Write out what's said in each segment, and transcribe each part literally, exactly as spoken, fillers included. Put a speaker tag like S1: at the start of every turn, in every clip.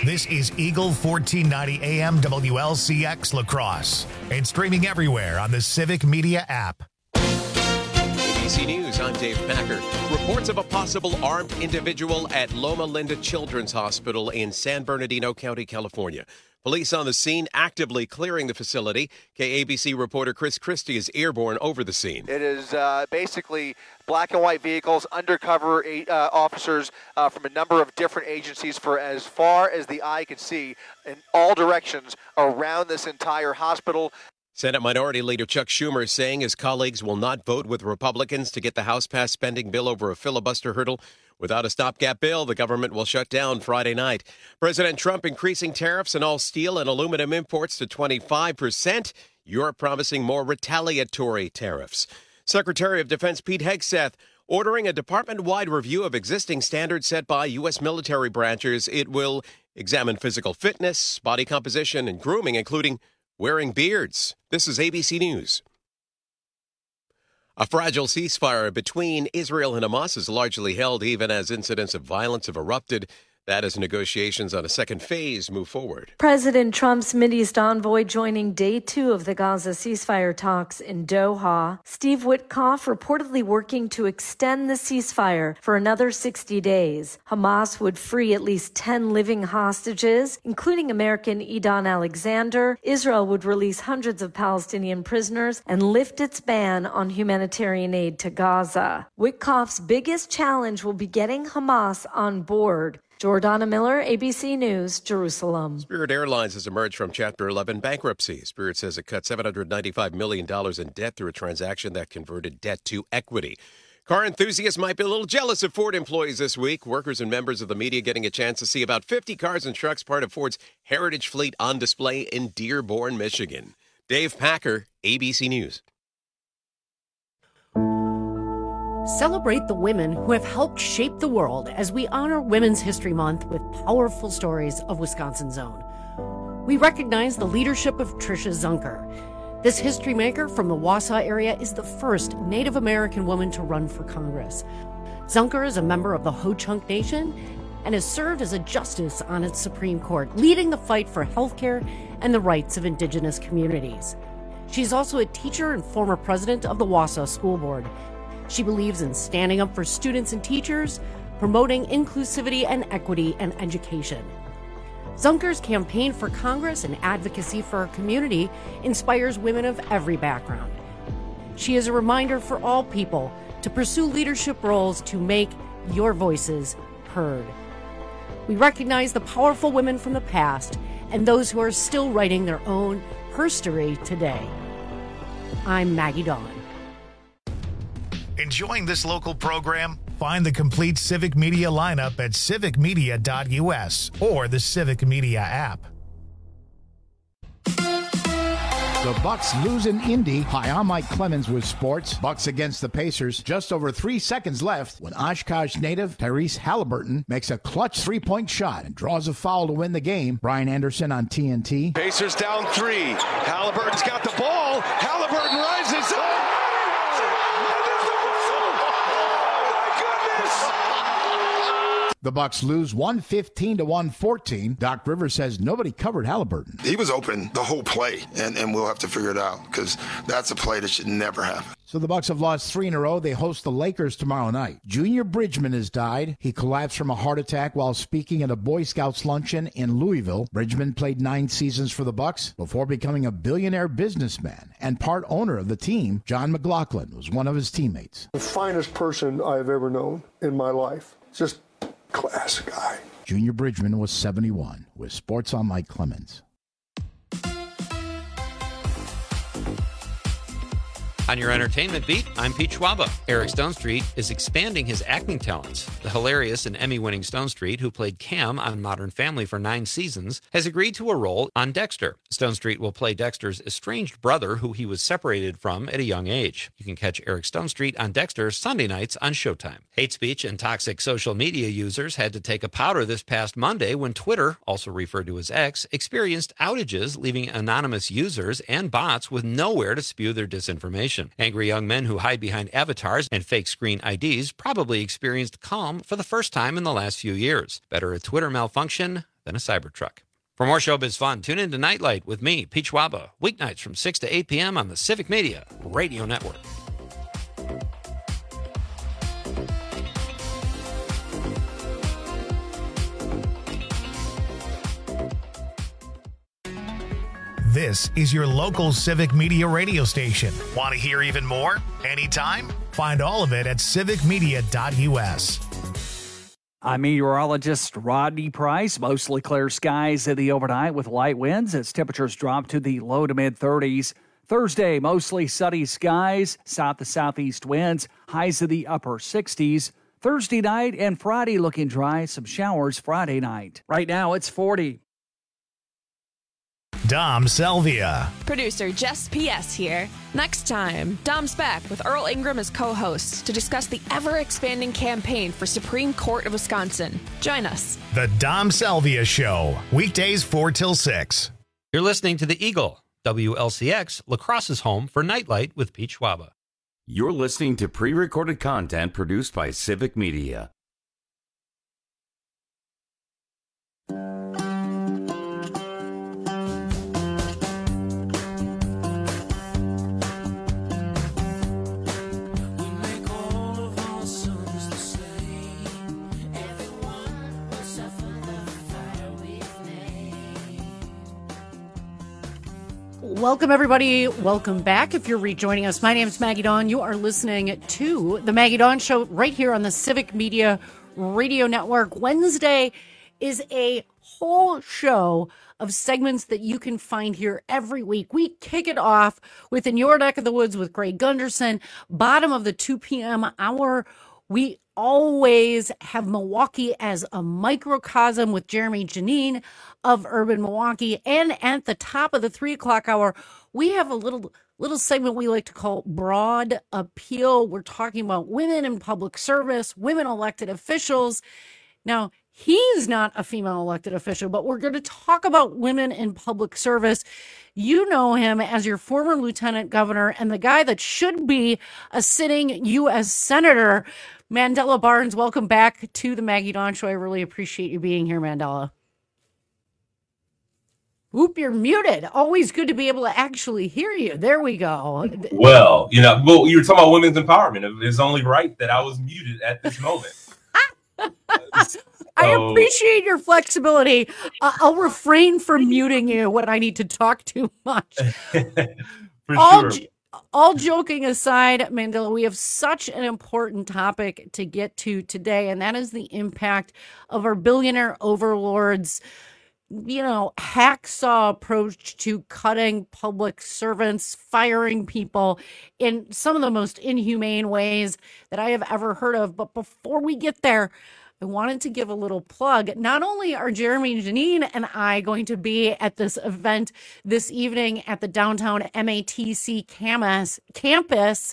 S1: This is Eagle fourteen ninety A M W L C X La Crosse. It's streaming everywhere on the Civic Media app.
S2: A B C News, I'm Dave Packer. Reports of a possible armed individual at Loma Linda Children's Hospital in San Bernardino County, California. Police on the scene actively clearing the facility. K A B C reporter Chris Christie is airborne over the scene.
S3: It is uh, basically black and white vehicles, undercover uh, officers uh, from a number of different agencies for as far as the eye can see in all directions around this entire hospital.
S2: Senate Minority Leader Chuck Schumer is saying his colleagues will not vote with Republicans to get the House-passed spending bill over a filibuster hurdle. Without a stopgap bill, the government will shut down Friday night. President Trump increasing tariffs on all steel and aluminum imports to twenty-five percent. Europe promising more retaliatory tariffs. Secretary of Defense Pete Hegseth ordering a department-wide review of existing standards set by U S military branches. It will examine physical fitness, body composition, and grooming, including wearing beards. This is A B C News. A fragile ceasefire between Israel and Hamas is largely held even as incidents of violence have erupted. That as negotiations on a second phase move forward.
S4: President Trump's Mideast envoy joining day two of the Gaza ceasefire talks in Doha. Steve Witkoff reportedly working to extend the ceasefire for another sixty days. Hamas would free at least ten living hostages, including American Edon Alexander. Israel would release hundreds of Palestinian prisoners and lift its ban on humanitarian aid to Gaza. Witkoff's biggest challenge will be getting Hamas on board. Jordana Miller, A B C News, Jerusalem.
S2: Spirit Airlines has emerged from Chapter eleven bankruptcy. Spirit says it cut seven hundred ninety-five million dollars in debt through a transaction that converted debt to equity. Car enthusiasts might be a little jealous of Ford employees this week. Workers and members of the media getting a chance to see about fifty cars and trucks, part of Ford's heritage fleet, on display in Dearborn, Michigan. Dave Packer, A B C News.
S5: Celebrate the women who have helped shape the world as we honor Women's History Month with powerful stories of Wisconsin's own. We recognize the leadership of Tricia Zunker. This history maker from the Wausau area is the first Native American woman to run for Congress. Zunker is a member of the Ho-Chunk Nation and has served as a justice on its Supreme Court, leading the fight for healthcare and the rights of Indigenous communities. She's also a teacher and former president of the Wausau School Board. She believes in standing up for students and teachers, promoting inclusivity and equity in education. Zunker's campaign for Congress and advocacy for her community inspires women of every background. She is a reminder for all people to pursue leadership roles to make your voices heard. We recognize the powerful women from the past and those who are still writing their own herstory today. I'm Maggie Dawn.
S1: Enjoying this local program? Find the complete Civic Media lineup at civic media dot U S or the Civic Media app.
S6: The Bucks lose in Indy. Hi, I'm Mike Clemens with sports. Bucks against the Pacers. Just over three seconds left when Oshkosh native Tyrese Halliburton makes a clutch three-point shot and draws a foul to win the game. Brian Anderson on T N T.
S7: Pacers down three. Halliburton's got the ball. Halliburton rises up.
S6: The Bucks lose one fifteen to one fourteen. Doc Rivers says nobody covered Halliburton.
S8: He was open the whole play, and, and we'll have to figure it out because that's a play that should never happen.
S6: So the Bucks have lost three in a row. They host the Lakers tomorrow night. Junior Bridgman has died. He collapsed from a heart attack while speaking at a Boy Scouts luncheon in Louisville. Bridgman played nine seasons for the Bucks before becoming a billionaire businessman and part owner of the team. John McLaughlin was one of his teammates.
S9: The finest person I've ever known in my life. Just class guy.
S6: Junior Bridgman was seventy-one. With Sports on Mike Clemens.
S10: On your entertainment beat, I'm Pete Schwaba. Eric Stonestreet is expanding his acting talents. The hilarious and Emmy-winning Stonestreet, who played Cam on Modern Family for nine seasons, has agreed to a role on Dexter. Stonestreet will play Dexter's estranged brother, who he was separated from at a young age. You can catch Eric Stonestreet on Dexter Sunday nights on Showtime. Hate speech and toxic social media users had to take a powder this past Monday when Twitter, also referred to as X, experienced outages, leaving anonymous users and bots with nowhere to spew their disinformation. Angry young men who hide behind avatars and fake screen I Ds probably experienced calm for the first time in the last few years. Better a Twitter malfunction than a Cybertruck. For more showbiz fun, tune in to Nightlight with me, Pete Schwaba, weeknights from six to eight p.m. on the Civic Media Radio Network.
S1: This is your local Civic Media radio station. Want to hear even more? Anytime? Find all of it at civic media dot u s.
S11: I'm meteorologist Rodney Price. Mostly clear skies in the overnight with light winds as temperatures drop to the low to mid thirties. Thursday, mostly sunny skies, south to southeast winds, highs in the upper sixties. Thursday night and Friday looking dry, some showers Friday night. Right now it's forty.
S1: Dom Selvia.
S12: Producer Jess P S here. Next time, Dom's back with Earl Ingram as co-host to discuss the ever-expanding campaign for Supreme Court of Wisconsin. Join us.
S1: The Dom Selvia Show, weekdays four till six.
S10: You're listening to The Eagle, W L C X, La Crosse's home for Nightlight with Pete Schwaba.
S13: You're listening to pre-recorded content produced by Civic Media.
S5: Welcome, everybody. Welcome back. If you're rejoining us, my name is Maggie Dawn. You are listening to The Maggie Dawn Show right here on the Civic Media Radio Network. Wednesday is a whole show of segments that you can find here every week. We kick it off with In Your Neck of the Woods with Greg Gunderson. Bottom of the two p.m. hour, we always have Milwaukee as a microcosm with Jeremy Janine of Urban Milwaukee. And at the top of the three o'clock hour, we have a little little segment we like to call Broad Appeal. We're talking about women in public service, women elected officials. Now, he's not a female elected official, but we're going to talk about women in public service. You know him as your former lieutenant governor and the guy that should be a sitting U S senator, Mandela Barnes. Welcome back to the Maggie Dawn Show. I really appreciate you being here, Mandela. Whoop, you're muted. Always good to be able to actually hear you. There we go.
S14: Well, you know, well, you were talking about women's empowerment. It's only right that I was muted at this moment. So,
S5: I appreciate your flexibility. Uh, I'll refrain from muting you when I need to talk too much.
S14: For
S5: all,
S14: sure.
S5: all joking aside, Mandela, we have such an important topic to get to today, and that is the impact of our billionaire overlords, you know, hacksaw approach to cutting public servants, firing people in some of the most inhumane ways that I have ever heard of. But before we get there, I wanted to give a little plug. Not only are Jeremy Janine and I going to be at this event this evening at the downtown M A T C campus, campus,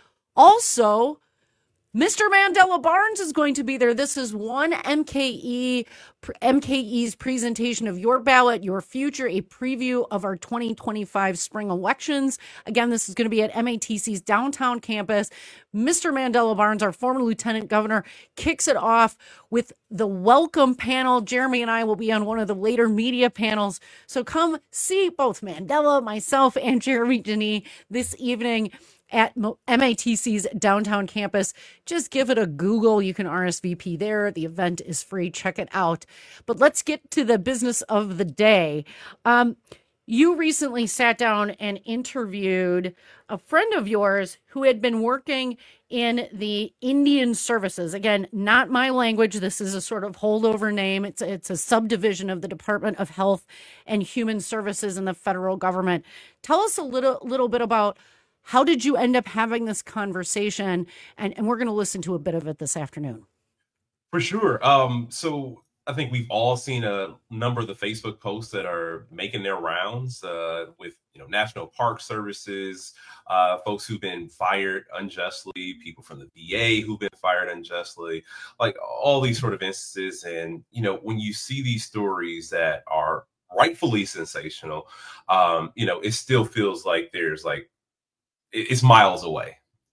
S5: also Mister Mandela Barnes is going to be there. This is one M K E, M K E's presentation of Your Ballot, Your Future, a preview of our twenty twenty-five spring elections. Again, this is going to be at M A T C's downtown campus. Mister Mandela Barnes, our former lieutenant governor, kicks it off with the welcome panel. Jeremy and I will be on one of the later media panels. So come see both Mandela, myself, and Jeremy Janine this evening at M A T C's downtown campus. Just give it a Google. You can R S V P there. The event is free. Check it out. But let's get to the business of the day. Um, you recently sat down and interviewed a friend of yours who had been working in the Indian Services. Again, not my language. This is a sort of holdover name. It's, it's a subdivision of the Department of Health and Human Services in the federal government. Tell us a little, little bit about how did you end up having this conversation? And, and we're going to listen to a bit of it this afternoon.
S14: For sure. Um, so I think we've all seen a number of the Facebook posts that are making their rounds uh, with, you know, National Park Services, uh, folks who've been fired unjustly, people from the V A who've been fired unjustly, like all these sort of instances. And, you know, when you see these stories that are rightfully sensational, um, you know, it still feels like there's like, it's miles away.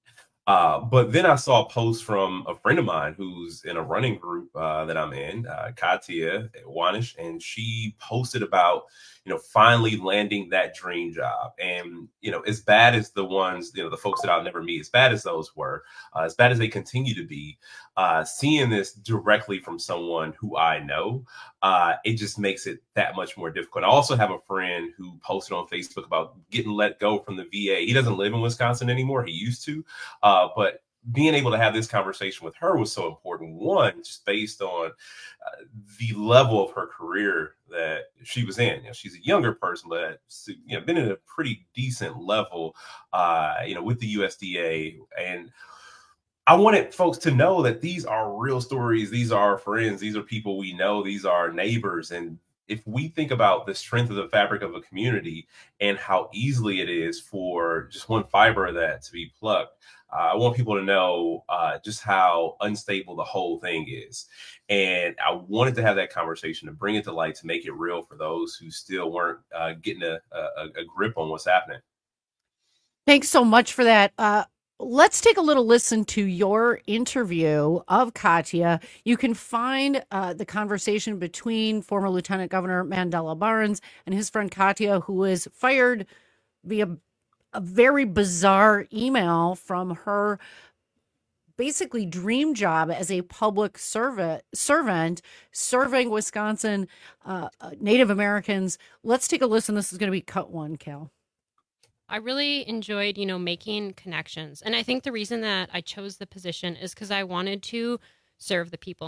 S14: Uh, but then I saw a post from a friend of mine who's in a running group uh, that I'm in, uh, Katia Wanish, and she posted about, you know, finally landing that dream job. And, you know, as bad as the ones, you know, the folks that I'll never meet, as bad as those were, uh, as bad as they continue to be, uh, seeing this directly from someone who I know, uh, it just makes it that much more difficult. I also have a friend who posted on Facebook about getting let go from the V A. He doesn't live in Wisconsin anymore. He used to. Uh, but being able to have this conversation with her was so important. One, just based on uh, the level of her career that she was in. You know, she's a younger person, but you know, been at a pretty decent level, uh, you know, with the U S D A. And I wanted folks to know that these are real stories. These are our friends. These are people we know. These are neighbors. And if we think about the strength of the fabric of a community and how easily it is for just one fiber of that to be plucked, uh, I want people to know uh, just how unstable the whole thing is. And I wanted to have that conversation to bring it to light, to make it real for those who still weren't uh, getting a, a, a grip on what's happening.
S5: Thanks so much for that. Uh, Let's take a little listen to your interview of Katia. You can find uh, the conversation between former Lieutenant Governor Mandela Barnes and his friend Katia, who was fired via a very bizarre email from her basically dream job as a public servant, servant serving Wisconsin uh, Native Americans. Let's take a listen. This is going to be cut one, Cal.
S15: I really enjoyed, you know, making connections. And I think the reason that I chose the position is because I wanted to serve the people.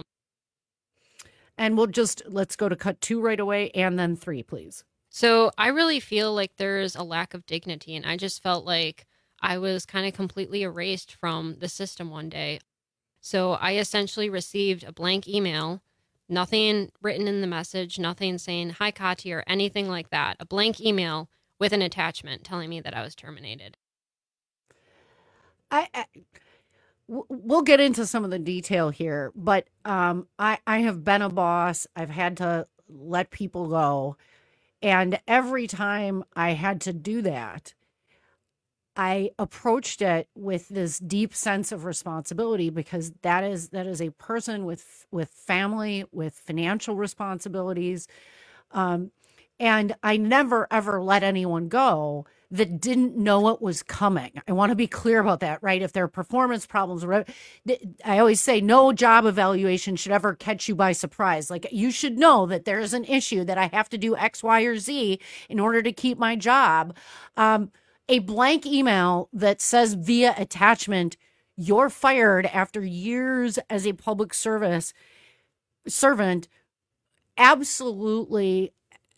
S5: And we'll just, let's go to cut two right away and then three, please.
S15: So I really feel like there's a lack of dignity. And I just felt like I was kind of completely erased from the system one day. So I essentially received a blank email, nothing written in the message, nothing saying, hi, Katia, or anything like that. A blank email with an attachment telling me that I was terminated.
S5: I, I we'll get into some of the detail here, but um, I, I have been a boss. I've had to let people go. And every time I had to do that, I approached it with this deep sense of responsibility, because that is that is a person with with family, with financial responsibilities. Um, And I never, ever let anyone go that didn't know it was coming. I want to be clear about that, right? If there are performance problems, I always say no job evaluation should ever catch you by surprise. Like, you should know that there is an issue, that I have to do X, Y, or Z in order to keep my job. Um, a blank email that says via attachment, you're fired after years as a public service servant, absolutely,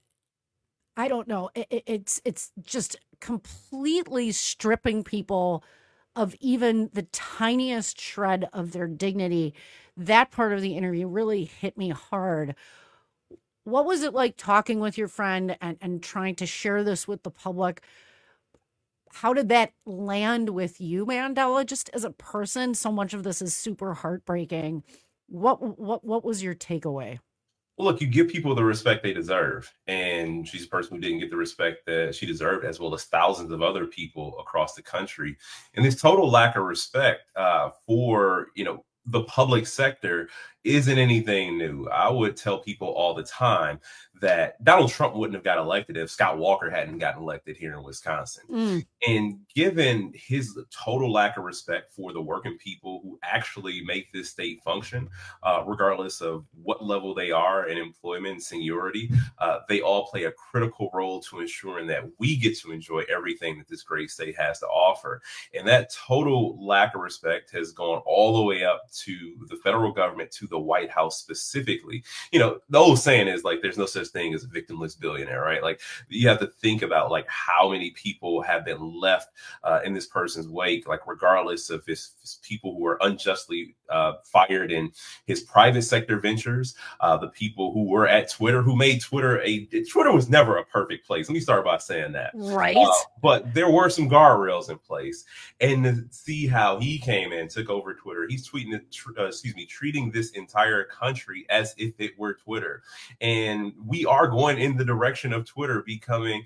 S5: I don't know. It, it's it's just completely stripping people of even the tiniest shred of their dignity. That part of the interview really hit me hard. What was it like talking with your friend and, and trying to share this with the public? How did that land with you, Mandela, just as a person? So much of this is super heartbreaking. What what what was your takeaway?
S14: Well, look, you give people the respect they deserve. And she's a person who didn't get the respect that she deserved, as well as thousands of other people across the country. And this total lack of respect uh, for, you know, the public sector isn't anything new. I would tell people all the time that Donald Trump wouldn't have got elected if Scott Walker hadn't gotten elected here in Wisconsin. Mm. And given his total lack of respect for the working people who actually make this state function, uh, regardless of what level they are in employment and seniority, uh, they all play a critical role to ensuring that we get to enjoy everything that this great state has to offer. And that total lack of respect has gone all the way up to the federal government, to the White House specifically. You know, the old saying is like, there's no such thing as a victimless billionaire, right? Like, you have to think about like how many people have been left uh, in this person's wake, like regardless of his, his people who were unjustly uh, fired in his private sector ventures, uh, the people who were at Twitter, who made Twitter a, Twitter was never a perfect place. Let me start by saying that.
S5: Right.
S14: Uh, but there were some guardrails in place. And to see how he came in, took over Twitter, he's tweeting, uh, excuse me, treating this entire country as if it were Twitter. And we are going in the direction of Twitter becoming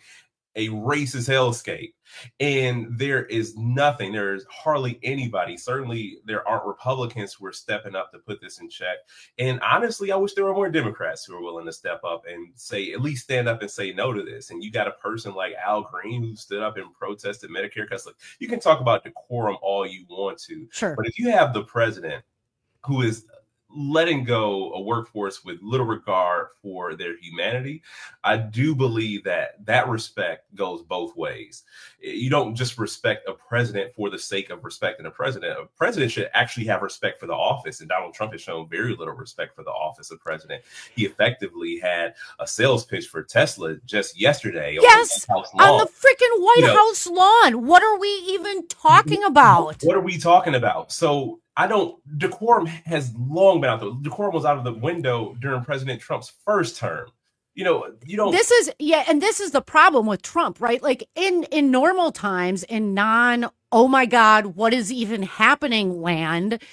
S14: a racist hellscape. And there is nothing, there is hardly anybody. Certainly there aren't Republicans who are stepping up to put this in check. And honestly, I wish there were more Democrats who are willing to step up and say, at least stand up and say no to this. And you got a person like Al Green who stood up and protested Medicare cuts. Look, you can talk about decorum all you want to.
S5: Sure.
S14: But if you have the president who is letting go a workforce with little regard for their humanity, I do believe that that respect goes both ways. You don't just respect a president for the sake of respecting a president. A president should actually have respect for the office, and Donald Trump has shown very little respect for the office of president. He effectively had a sales pitch for Tesla just yesterday.
S5: Yes,
S14: on the, White House lawn.
S5: on the freaking White
S14: You know,
S5: House lawn. What are we even talking about?
S14: What are we talking about? So I don't, decorum has long been out the, decorum was out of the window during President Trump's first term. You know, you don't.
S5: This is, yeah, and this is the problem with Trump, right? Like in, in normal times, in non, oh my God, what is even happening land,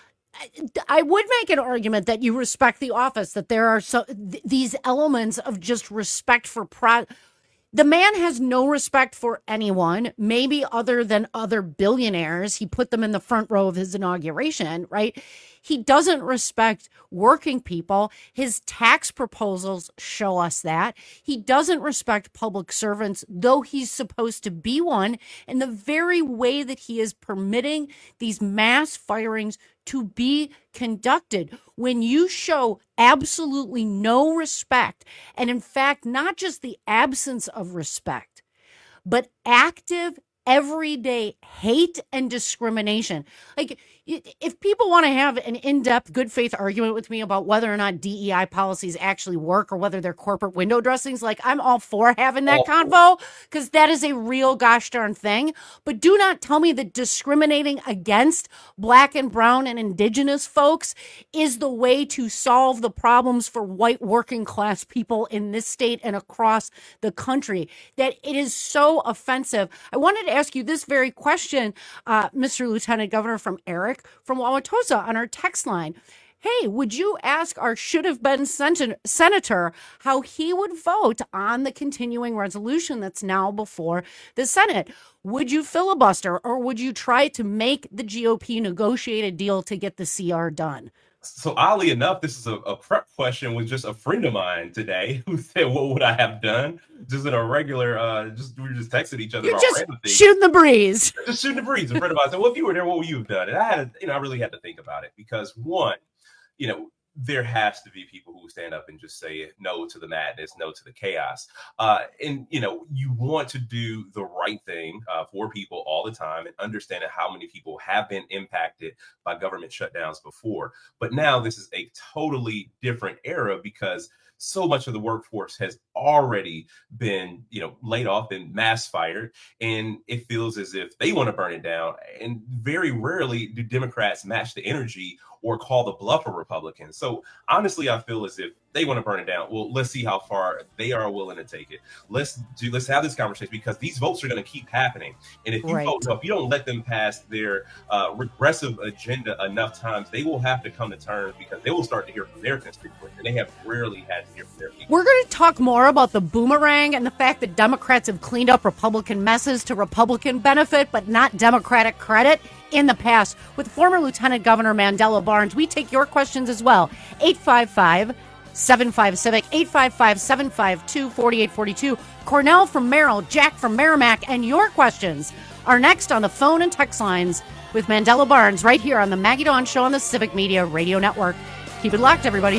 S5: I would make an argument that you respect the office, that there are so th- these elements of just respect for pro. The man has no respect for anyone, maybe other than other billionaires. He put them in the front row of his inauguration, right? He doesn't respect working people. His tax proposals show us that. He doesn't respect public servants, though he's supposed to be one, in the very way that he is permitting these mass firings to be conducted. When you show absolutely no respect, and in fact, not just the absence of respect, but active, everyday hate and discrimination. Like, if people want to have an in-depth, good faith argument with me about whether or not D E I policies actually work or whether they're corporate window dressings, like, I'm all for having that convo, because that is a real gosh darn thing. But do not tell me that discriminating against Black and brown and indigenous folks is the way to solve the problems for white working class people in this state and across the country. That it is so offensive. I wanted to ask you this very question, uh, Mister Lieutenant Governor, from Eric from Wauwatosa on our text line. Hey, would you ask our should have been sen- senator how he would vote on the continuing resolution that's now before the Senate? Would you filibuster, or would you try to make the G O P negotiate a deal to get the C R done?
S14: So oddly enough, this is a, a prep question with just a friend of mine today who said, what would I have done? Just in a regular, uh, just we were just texting each other.
S5: You're
S14: about
S5: just
S14: random things.
S5: shooting the breeze.
S14: Just shooting the breeze. A friend of mine said, well, if you were there, what would you have done? And I had, to, you know, I really had to think about it because one, you know, there has to be people who stand up and just say no to the madness, no to the chaos. Uh, and, you know, you want to do the right thing uh, for people all the time and understanding how many people have been impacted by government shutdowns before. But now this is a totally different era because so much of the workforce has already been, you know, laid off and mass fired. And it feels as if they want to burn it down. And very rarely do Democrats match the energy or call the bluff of Republicans. So honestly, I feel as if they want to burn it down. Well, let's see how far they are willing to take it. Let's do, let's have this conversation because these votes are going to keep happening. And if you
S5: Right.
S14: vote no, if you don't let them pass their uh, regressive agenda enough times, they will have to come to terms because they will start to hear from their constituents. And they have rarely had to hear from their people.
S5: We're going to talk more about the boomerang and the fact that Democrats have cleaned up Republican messes to Republican benefit, but not Democratic credit in the past. With former Lieutenant Governor Mandela Barnes, we take your questions as well. eight five five, seven five Civic, eight five five, seven five two, four eight four two. Cornell from Merrill, Jack from Merrimack, and your questions are next on the phone and text lines with Mandela Barnes right here on the Maggie Dawn Show on the Civic Media Radio Network. Keep it locked, everybody.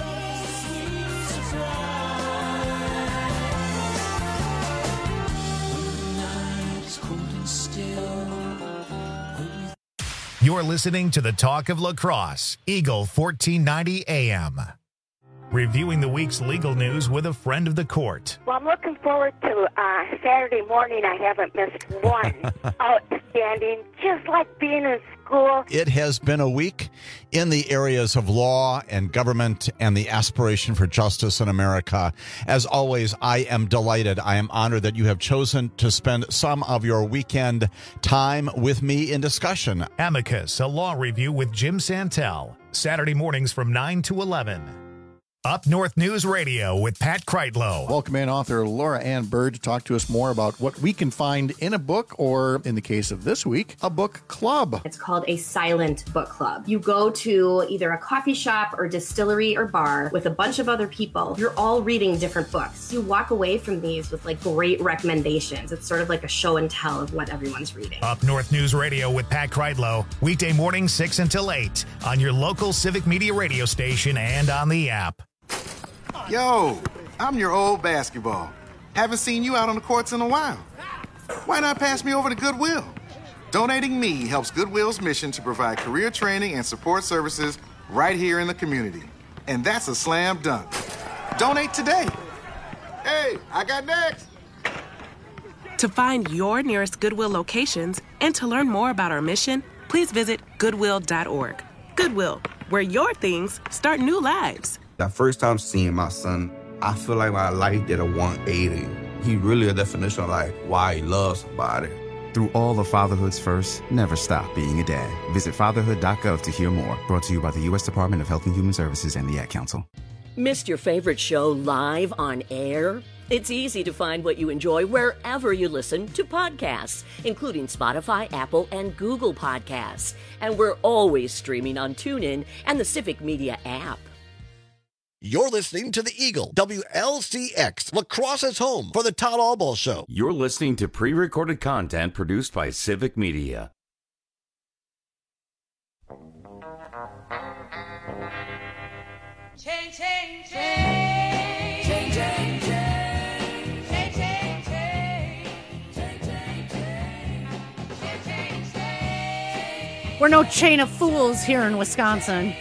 S1: You're listening to the Talk of La Crosse, Eagle fourteen ninety A M. Reviewing the week's legal news with a friend of the court.
S16: Well, I'm looking forward to uh, Saturday morning. I haven't missed one. Outstanding, just like being in school.
S17: It has been a week in the areas of law and government and the aspiration for justice in America. As always, I am delighted. I am honored that you have chosen to spend some of your weekend time with me in discussion.
S1: Amicus, a law review with Jim Santel. Saturday mornings from nine to eleven. Up North News Radio with Pat Kreitlow.
S18: Welcome in author Laura Ann Bird to talk to us more about what we can find in a book, or in the case of this week, a book club.
S19: It's called a silent book club. You go to either a coffee shop or distillery or bar with a bunch of other people. You're all reading different books. You walk away from these with like great recommendations. It's sort of like a show and tell of what everyone's reading.
S1: Up North News Radio with Pat Kreitlow, weekday mornings six until eight on your local Civic Media radio station and on the app.
S20: Yo, I'm your old basketball. Haven't seen you out on the courts in a while. Why not pass me over to Goodwill? Donating me helps Goodwill's mission to provide career training and support services right here in the community. And that's a slam dunk. Donate today. Hey, I got next.
S21: To find your nearest Goodwill locations and to learn more about our mission, please visit goodwill dot org. Goodwill, where your things start new lives.
S22: The first time seeing my son, I feel like my life did a one eighty. He really a definition of like why he loves somebody.
S23: Through all of Fatherhood's first, never stop being a dad. Visit fatherhood dot gov to hear more. Brought to you by the U S Department of Health and Human Services and the Ad Council.
S24: Missed your favorite show live on air? It's easy to find what you enjoy wherever you listen to podcasts, including Spotify, Apple, and Google Podcasts. And we're always streaming on TuneIn and the Civic Media app.
S25: You're listening to The Eagle, W L C X, La Crosse's home for the Todd Albaugh Show.
S13: You're listening to pre-recorded content produced by Civic Media.
S26: Change, change, change. Change, change, change. Change, change, change. Change, change, change. Change, change.
S5: We're no chain of fools here in Wisconsin.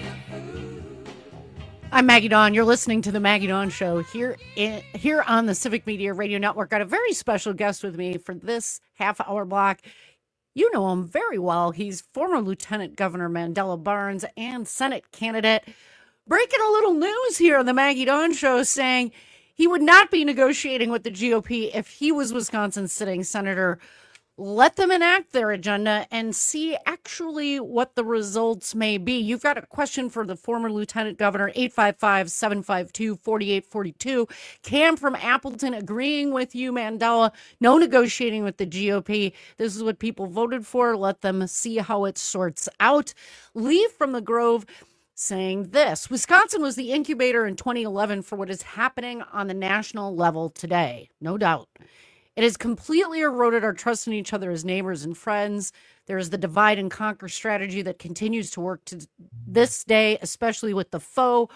S5: I'm Maggie Dawn. You're listening to the Maggie Dawn Show here in, here on the Civic Media Radio Network. Got a very special guest with me for this half-hour block. You know him very well. He's former Lieutenant Governor Mandela Barnes and Senate candidate. Breaking a little news here on the Maggie Dawn Show, saying he would not be negotiating with the G O P if he was Wisconsin's sitting senator. Let them enact their agenda and see actually what the results may be. You've got a question for the former Lieutenant Governor, eight five five, seven five two, four eight four two. Cam from Appleton agreeing with you, Mandela. No negotiating with the G O P. This is what people voted for. Let them see how it sorts out. Lee from the Grove saying this: Wisconsin was the incubator in twenty eleven for what is happening on the national level today. No doubt. It has completely eroded our trust in each other as neighbors and friends. There is the divide and conquer strategy that continues to work to this day, especially with the faux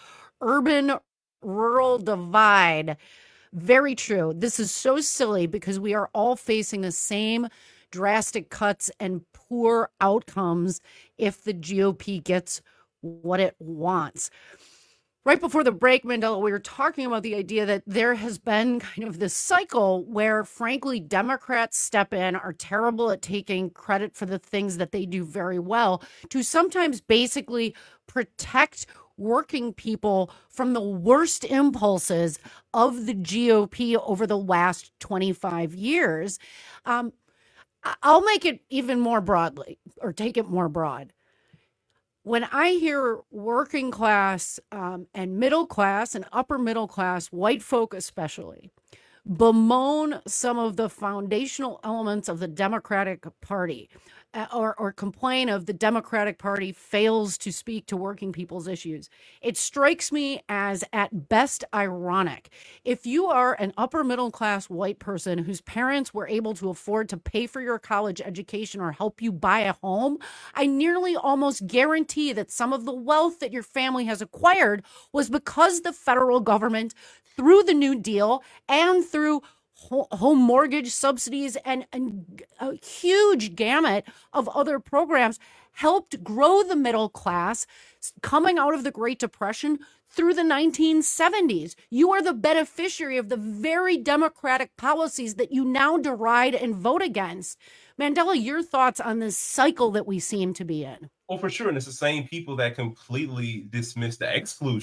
S5: urban-rural divide. Very true. This is so silly because we are all facing the same drastic cuts and poor outcomes if the G O P gets what it wants. Right before the break, Mandela, we were talking about the idea that there has been kind of this cycle where, frankly, Democrats step in, are terrible at taking credit for the things that they do very well, to sometimes basically protect working people from the worst impulses of the G O P over the last twenty-five years. Um, I'll make it even more broadly, or take it more broad. When I hear working class um, and middle class and upper middle class, white folk especially, bemoan some of the foundational elements of the Democratic Party, uh, or, or complain of the Democratic Party fails to speak to working people's issues, it strikes me as at best ironic. If you are an upper middle class white person whose parents were able to afford to pay for your college education or help you buy a home, I nearly almost guarantee that some of the wealth that your family has acquired was because the federal government, through the New Deal and through home mortgage subsidies and, and a huge gamut of other programs, helped grow the middle class coming out of the Great Depression through the nineteen seventies. You are the beneficiary of the very democratic policies that you now deride and vote against. Mandela, your thoughts on this cycle that we seem to be in?
S14: Well, for sure. And it's the same people that completely dismiss the exclusion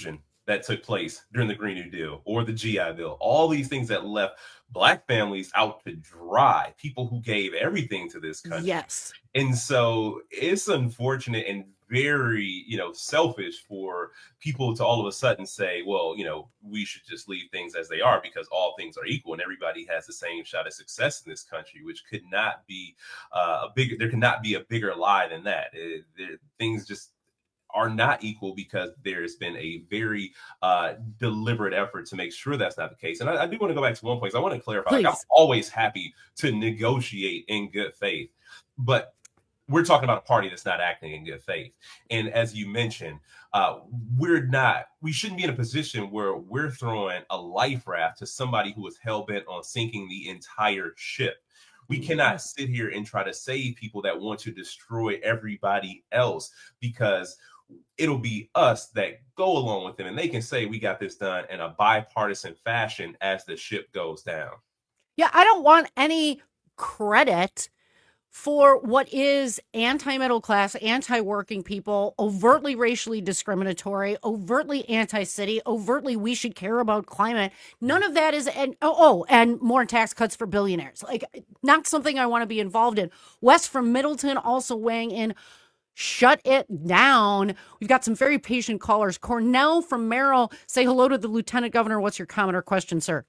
S14: that took place during the Green New Deal or the G I Bill, all these things that left Black families out to dry, people who gave everything to this country.
S5: Yes.
S14: And so it's unfortunate and very, you know, selfish for people to all of a sudden say, well, you know, we should just leave things as they are because all things are equal and everybody has the same shot at success in this country, which could not be uh, a bigger, there cannot be a bigger lie than that. It, it, things just are not equal because there's been a very uh, deliberate effort to make sure that's not the case. And I, I do want to go back to one point. I want to clarify, like, I'm always happy to negotiate in good faith, but we're talking about a party that's not acting in good faith. And as you mentioned, uh, we're not, we shouldn't be in a position where we're throwing a life raft to somebody who is hell-bent on sinking the entire ship. We cannot sit here and try to save people that want to destroy everybody else, because it'll be us that go along with them and they can say we got this done in a bipartisan fashion as the ship goes down.
S5: Yeah, I don't want any credit for what is anti-middle class, anti-working people, overtly racially discriminatory, overtly anti-city, overtly we should care about climate. None of that is, and oh, oh, and more tax cuts for billionaires. Like, not something I want to be involved in. Wes from Middleton also weighing in. Shut it down. We've got some very patient callers. Cornell from Merrill, say hello to the Lieutenant Governor. What's your comment or question, sir?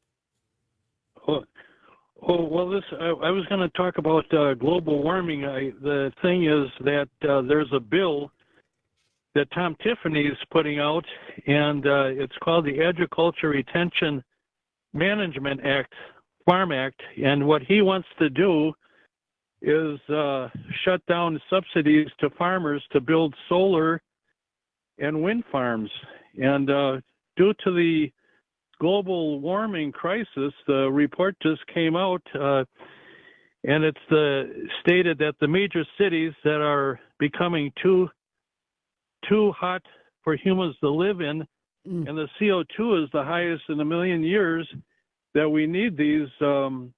S2: Oh, oh well, this I, I was going to talk about uh, global warming. I, the thing is that uh, there's a bill that Tom Tiffany is putting out, and uh, it's called the Agriculture Retention Management Act, Farm Act, and what he wants to do is uh, shut down subsidies to farmers to build solar and wind farms. And uh, due to the global warming crisis, the report just came out, uh, and it's the, stated that the major cities that are becoming too too hot for humans to live in, mm. and the C O two is the highest in a million years, that we need these um,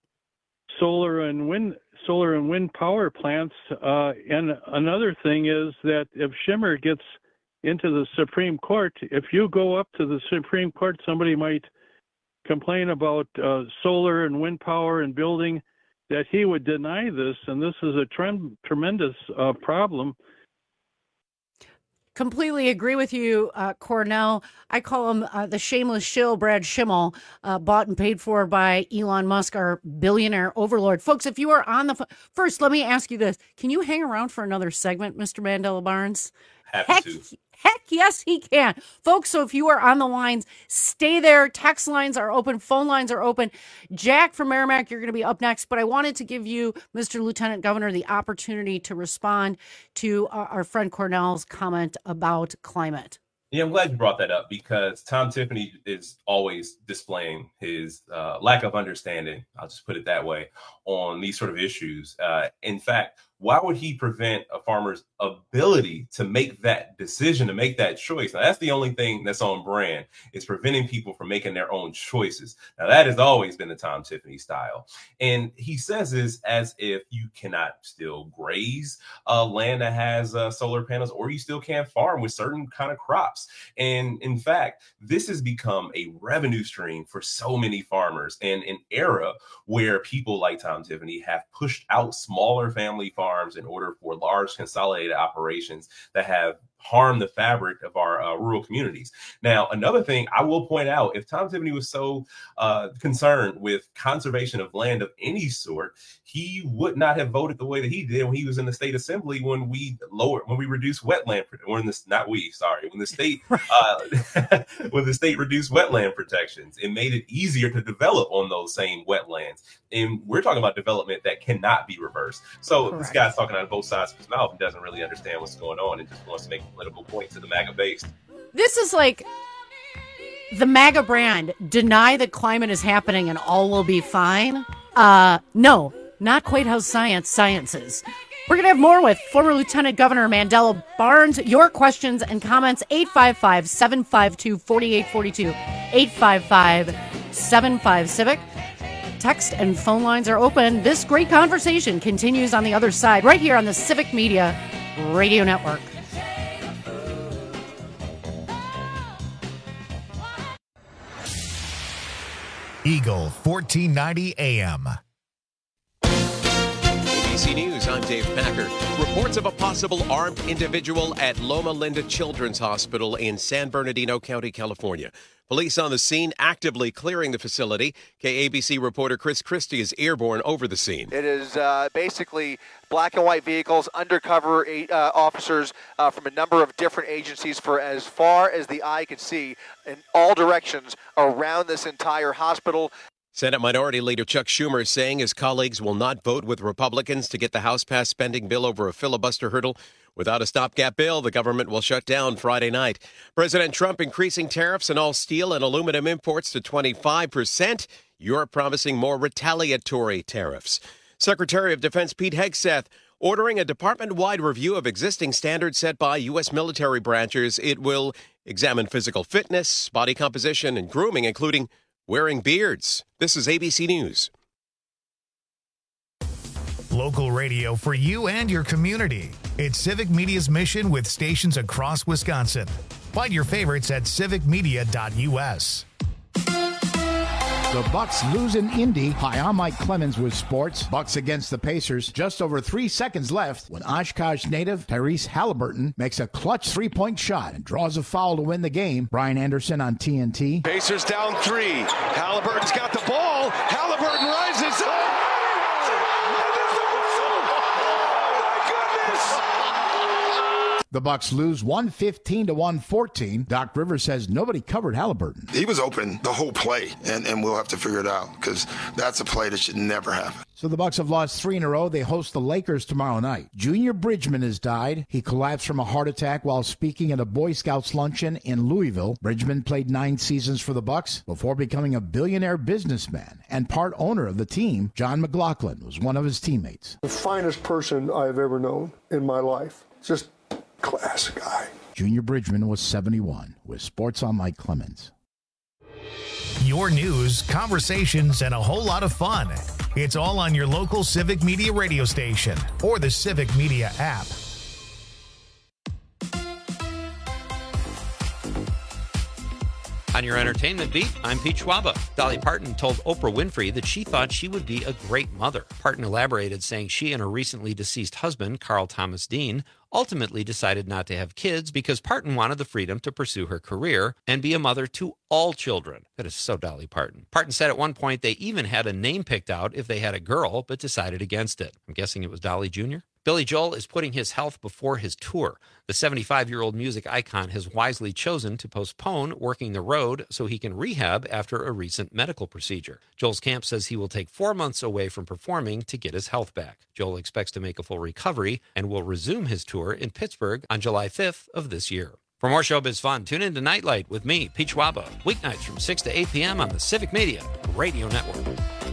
S2: solar and wind solar and wind power plants. Uh, and another thing is that if Schumer gets into the Supreme Court, if you go up to the Supreme Court, somebody might complain about uh, solar and wind power and building, that he would deny this. And this is a trem- tremendous uh, problem.
S5: Completely agree with you, uh, Cornell. I call him uh, the shameless shill, Brad Schimmel, uh, bought and paid for by Elon Musk, our billionaire overlord. Folks, if you are on the... F- First, let me ask you this. Can you hang around for another segment, Mister Mandela Barnes?
S14: Happy
S5: Heck,
S14: to.
S5: Heck yes, he can. Folks, so if you are on the lines, stay there. Text lines are open. Phone lines are open. Jack from Merrimack, you're going to be up next. But I wanted to give you, Mister Lieutenant Governor, the opportunity to respond to uh, our friend Cornell's comment about climate.
S14: Yeah, I'm glad you brought that up, because Tom Tiffany is always displaying his uh, lack of understanding, I'll just put it that way, on these sort of issues. Uh, in fact, why would he prevent a farmer's ability to make that decision, to make that choice? Now, that's the only thing that's on brand, is preventing people from making their own choices. Now, that has always been the Tom Tiffany style. And he says this as if you cannot still graze uh, land that has uh, solar panels, or you still can't farm with certain kind of crops. And in fact, this has become a revenue stream for so many farmers, in an era where people like Tom Tiffany have pushed out smaller family farms in order for large consolidated operations that have harmed the fabric of our uh, rural communities. Now, another thing I will point out, if Tom Tiffany was so uh, concerned with conservation of land of any sort, he would not have voted the way that he did when he was in the state assembly, when we lowered, when we reduced wetland, or in this, not we, sorry, when the state, uh, when the state reduced wetland protections, it made it easier to develop on those same wetlands. And we're talking about development that cannot be reversed. So Correct. This guy's talking out of both sides of his mouth and doesn't really understand what's going on, and just wants to make a political point to the MAGA base.
S5: This is like the MAGA brand. Deny that climate is happening and all will be fine. Uh, no, not quite how science science is. We're going to have more with former Lieutenant Governor Mandela Barnes. Your questions and comments, eight five five, seven five two, four eight four two, eight five five, seven five, CIVIC. Text and phone lines are open. This great conversation continues on the other side, right here on the Civic Media Radio Network.
S1: Eagle fourteen ninety A M.
S3: A B C News, I'm Dave Packer. Reports of a possible armed individual at Loma Linda Children's Hospital in San Bernardino County, California. Police on the scene actively clearing the facility. K A B C reporter Chris Christie is airborne over the scene.
S4: It is uh, basically black and white vehicles, undercover uh, officers uh, from a number of different agencies for as far as the eye can see in all directions around this entire hospital.
S3: Senate Minority Leader Chuck Schumer is saying his colleagues will not vote with Republicans to get the House-passed spending bill over a filibuster hurdle. Without a stopgap bill, the government will shut down Friday night. President Trump increasing tariffs on all steel and aluminum imports to twenty-five percent. Europe promising more retaliatory tariffs. Secretary of Defense Pete Hegseth ordering a department-wide review of existing standards set by U S military branches. It will examine physical fitness, body composition, and grooming, including wearing beards. This is A B C News.
S1: Local radio for you and your community. It's Civic Media's mission with stations across Wisconsin. Find your favorites at civic media dot u s.
S6: The Bucks lose in Indy. Hi, I'm Mike Clemens with sports. Bucks against the Pacers. Just over three seconds left when Oshkosh native Tyrese Halliburton makes a clutch three-point shot and draws a foul to win the game. Brian Anderson on T N T.
S7: Pacers down three. Halliburton's got the ball. Halliburton rises up.
S6: The Bucks lose one fifteen to one fourteen. Doc Rivers says nobody covered Halliburton.
S8: He was open the whole play, and, and we'll have to figure it out because that's a play that should never happen.
S6: So the Bucks have lost three in a row. They host the Lakers tomorrow night. Junior Bridgman has died. He collapsed from a heart attack while speaking at a Boy Scouts luncheon in Louisville. Bridgman played nine seasons for the Bucks before becoming a billionaire businessman and part owner of the team. John McLaughlin was one of his teammates.
S9: The finest person I've ever known in my life. Just class guy.
S6: Junior Bridgman was seventy-one. With Sports on Mike Clemens.
S1: Your news, conversations, and a whole lot of fun. It's all on your local Civic Media radio station or the Civic Media app.
S10: On your entertainment beat, I'm Pete Schwaba. Dolly Parton told Oprah Winfrey that she thought she would be a great mother. Parton elaborated, saying she and her recently deceased husband, Carl Thomas Dean, ultimately decided not to have kids because Parton wanted the freedom to pursue her career and be a mother to all children. That is so Dolly Parton. Parton said at one point they even had a name picked out if they had a girl, but decided against it. I'm guessing it was Dolly Junior Billy Joel is putting his health before his tour. The seventy-five-year-old music icon has wisely chosen to postpone working the road so he can rehab after a recent medical procedure. Joel's camp says he will take four months away from performing to get his health back. Joel expects to make a full recovery and will resume his tour in Pittsburgh on July fifth of this year. For more showbiz fun, tune in to Nightlight with me, Pete Schwaba, weeknights from six to eight p.m. on the Civic Media Radio Network.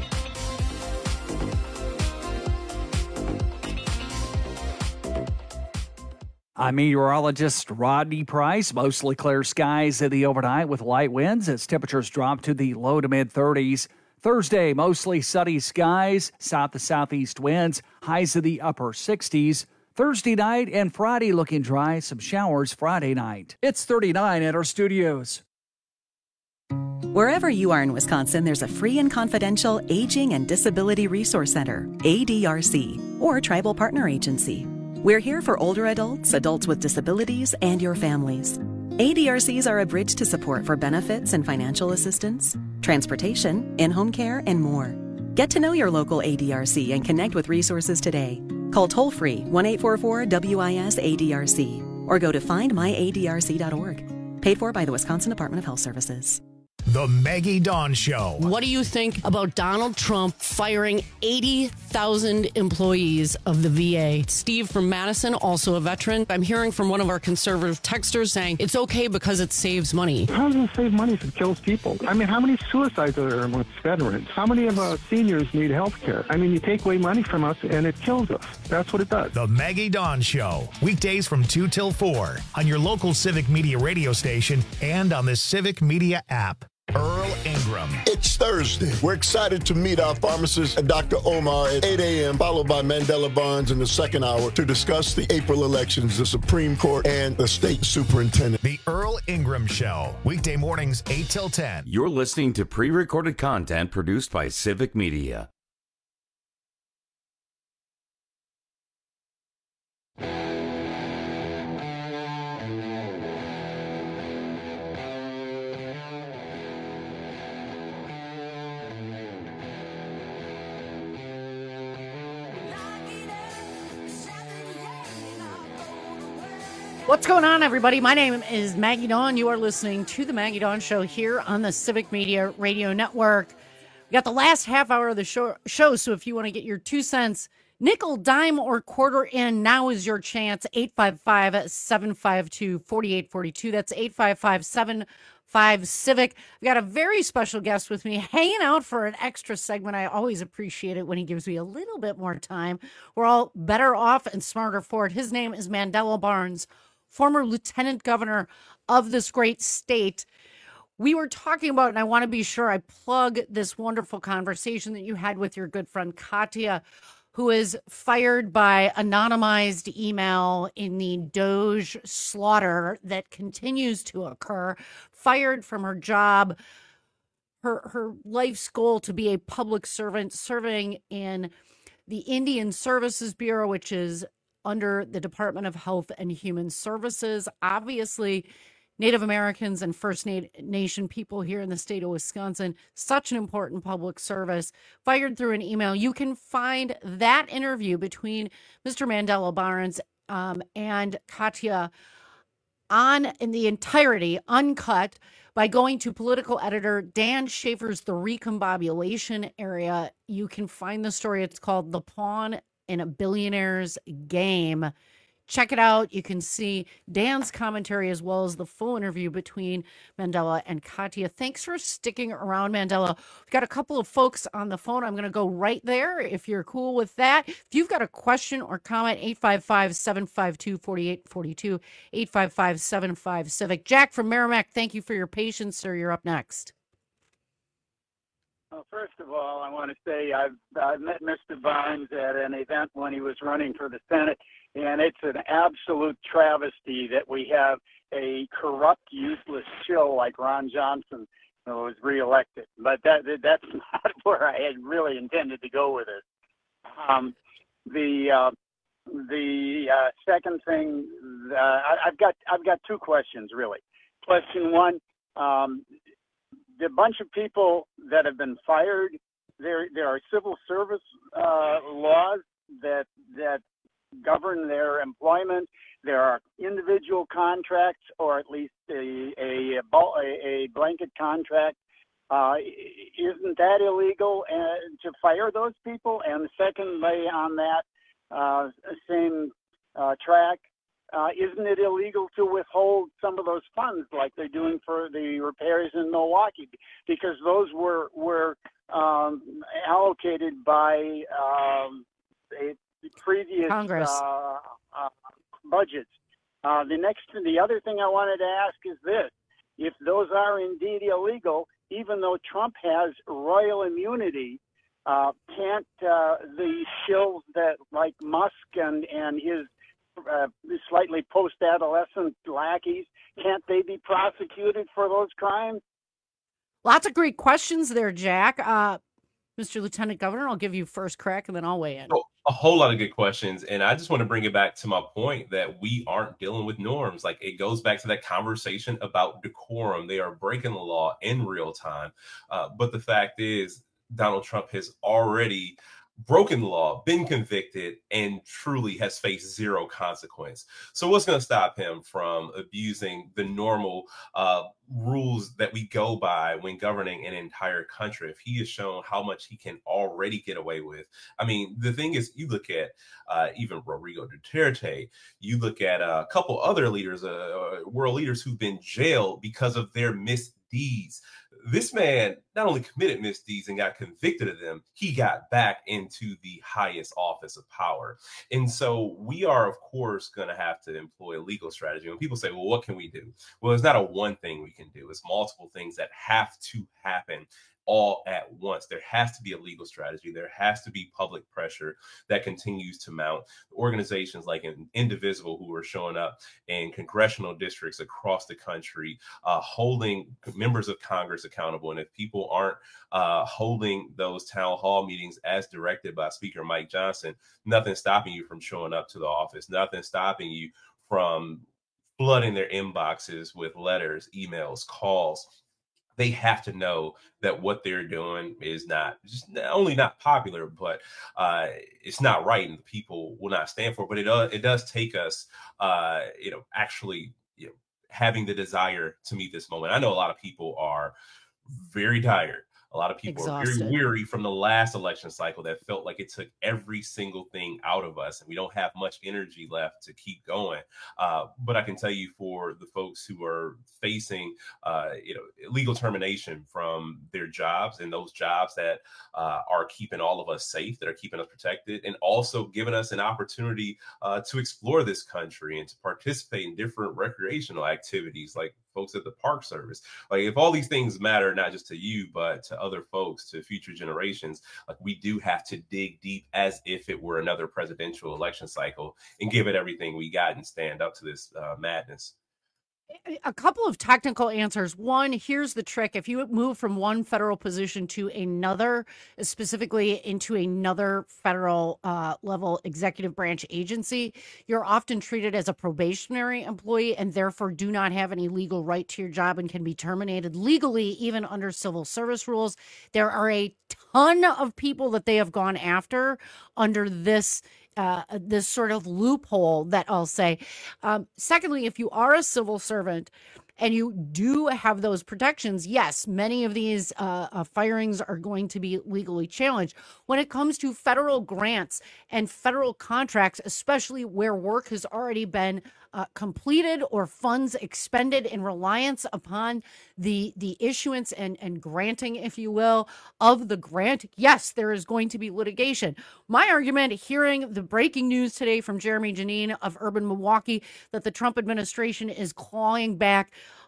S11: I'm meteorologist Rodney Price. Mostly clear skies in the overnight with light winds as temperatures drop to the low to mid thirties. Thursday, mostly sunny skies, south to southeast winds, highs in the upper sixties. Thursday night and Friday looking dry, some showers Friday night. It's thirty-nine at our studios.
S27: Wherever you are in Wisconsin, there's a free and confidential Aging and Disability Resource Center, A D R C, or Tribal Partner Agency. We're here for older adults, adults with disabilities, and your families. A D R Cs are a bridge to support for benefits and financial assistance, transportation, in-home care, and more. Get to know your local A D R C and connect with resources today. Call toll-free one eight four four W I S A D R C or go to find my A D R C dot org. Paid for by the Wisconsin Department of Health Services.
S1: The Maggie Dawn Show.
S5: What do you think about Donald Trump firing eighty thousand employees of the V A? Steve from Madison, also a veteran. I'm hearing from one of our conservative texters saying it's okay because it saves money.
S28: How does it save money if it kills people? I mean, how many suicides are there amongst veterans? How many of our seniors need health care? I mean, you take away money from us and it kills us. That's what it does.
S1: The Maggie Dawn Show. Weekdays from two till four on your local Civic Media radio station and on the Civic Media app. Earl Ingram.
S12: It's Thursday. We're excited to meet our pharmacist, Doctor Omar, at eight a.m., followed by Mandela Barnes in the second hour to discuss the April elections, the Supreme Court, and the state superintendent.
S1: The Earl Ingram Show, weekday mornings, eight till ten.
S13: You're listening to pre-recorded content produced by Civic Media.
S5: What's going on, everybody? My name is Maggie Dawn. You are listening to the Maggie Dawn Show here on the Civic Media Radio Network. We got the last half hour of the show, show so if you want to get your two cents, nickel, dime, or quarter in, now is your chance. eight five five, seven five two, four eight four two. That's eight five five, seven five, CIVIC. I've got a very special guest with me hanging out for an extra segment. I always appreciate it when he gives me a little bit more time. We're all better off and smarter for it. His name is Mandela Barnes, former lieutenant governor of this great state. We were talking about, and I want to be sure I plug this wonderful conversation that you had with your good friend Katya, who is fired by anonymized email in the Doge slaughter that continues to occur, fired from her job, her, her life's goal to be a public servant, serving in the Indian Services Bureau, which is under the Department of Health and Human Services. Obviously, Native Americans and First Nation people here in the state of Wisconsin, such an important public service, fired through an email. You can find that interview between Mister Mandela Barnes um, and Katya on in the entirety, uncut, by going to political editor Dan Schaefer's The Recombobulation Area. You can find the story. It's called The Pawn in a Billionaire's Game. Check it out. You can see Dan's commentary as well as the full interview between Mandela and Katya. Thanks for sticking around, Mandela. We've got a couple of folks on the phone. I'm going to go right there if you're cool with that. If you've got a question or comment, eight five five, seven five two, four eight four two, eight five five, seven five, CIVIC. Jack from Merrimack, thank you for your patience, sir. You're up next.
S15: Well, first of all, I want to say I've, I've met Mister Barnes at an event when he was running for the Senate, and it's an absolute travesty that we have a corrupt, useless shill like Ron Johnson who was reelected. But that that's not where I had really intended to go with it. Um, the uh, the uh, second thing, uh, I, I've got I've got two questions really. Question one. Um, The bunch of people that have been fired, there there are civil service uh, laws that that govern their employment. There are individual contracts, or at least a a, a blanket contract. Uh, isn't that illegal uh, to fire those people? And secondly, on that uh, same uh, track, Uh, isn't it illegal to withhold some of those funds like they're doing for the repairs in Milwaukee? Because those were were um, allocated by um, a previous
S5: Congress
S15: uh, uh, budgets. Uh, the next, the other thing I wanted to ask is this: if those are indeed illegal, even though Trump has royal immunity, uh, can't uh, the shills that like Musk and and his Uh, slightly post-adolescent lackeys, can't they be prosecuted for those crimes?
S5: Lots of great questions there, Jack. Uh, Mister Lieutenant Governor, I'll give you first crack and then I'll weigh in.
S14: Oh, a whole lot of good questions. And I just want to bring it back to my point that we aren't dealing with norms. Like, it goes back to that conversation about decorum. They are breaking the law in real time. Uh, but the fact is, Donald Trump has already broken the law, been convicted, and truly has faced zero consequence. So what's going to stop him from abusing the normal uh, rules that we go by when governing an entire country? If he has shown how much he can already get away with. I mean, the thing is, you look at uh, even Rodrigo Duterte, you look at a couple other leaders, uh, world leaders who've been jailed because of their misdeeds. this man not only committed misdeeds and got convicted of them, he got back into the highest office of power. And so we are, of course, going to have to employ a legal strategy. When people say, well, what can we do? Well, it's not a one thing we can do. It's multiple things that have to happen all at once. There has to be a legal strategy. There has to be public pressure that continues to mount. Organizations like Indivisible, who are showing up in congressional districts across the country, uh, holding members of Congress accountable. And if people aren't uh, holding those town hall meetings as directed by Speaker Mike Johnson, nothing's stopping you from showing up to the office. Nothing's stopping you from flooding their inboxes with letters, emails, calls. They have to know that what they're doing is not just not only not popular, but uh, it's not right, and the people will not stand for it. But it uh, it does take us, uh, you know, actually, you know, having the desire to meet this moment. I know a lot of people are very tired. A lot of people Exhausted. are very weary from the last election cycle that felt like it took every single thing out of us, and we don't have much energy left to keep going. Uh, but I can tell you, for the folks who are facing, uh, you know, legal termination from their jobs, and those jobs that uh, are keeping all of us safe, that are keeping us protected, and also giving us an opportunity uh, to explore this country and to participate in different recreational activities, like folks at the Park Service. Like, if all these things matter, not just to you, but to other folks, to future generations, like, we do have to dig deep as if it were another presidential election cycle and give it everything we got and stand up to this uh, madness.
S5: A couple of technical answers. One, here's the trick. If you move from one federal position to another, specifically into another federal uh, level executive branch agency, you're often treated as a probationary employee and therefore do not have any legal right to your job and can be terminated legally, even under civil service rules. There are a ton of people that they have gone after under this Uh, this sort of loophole that I'll say. Um, secondly, if you are a civil servant and you do have those protections, yes, many of these uh, uh, firings are going to be legally challenged. When it comes to federal grants and federal contracts, especially where work has already been uh, completed or funds expended in reliance upon the the issuance and, and granting, if you will, of the grant, yes, there is going to be litigation. My argument, hearing the breaking news today from Jeremy Janine of Urban Milwaukee that the Trump administration is clawing back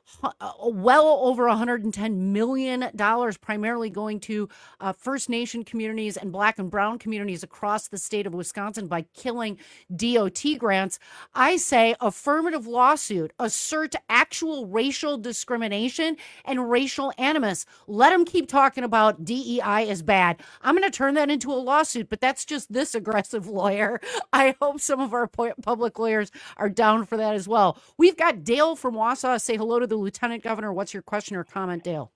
S5: well over one hundred ten million dollars, primarily going to uh, First Nation communities and Black and Brown communities across the state of Wisconsin by killing D O T grants. I say affirmative lawsuit, assert actual racial discrimination and racial animus. Let them keep talking about D E I is bad. I'm going to turn that into a lawsuit, but that's just this aggressive lawyer. I hope some of our public lawyers are down for that as well. We've got Dale from Wausau. Say hello to the Lieutenant Governor. What's your question or comment, Dale?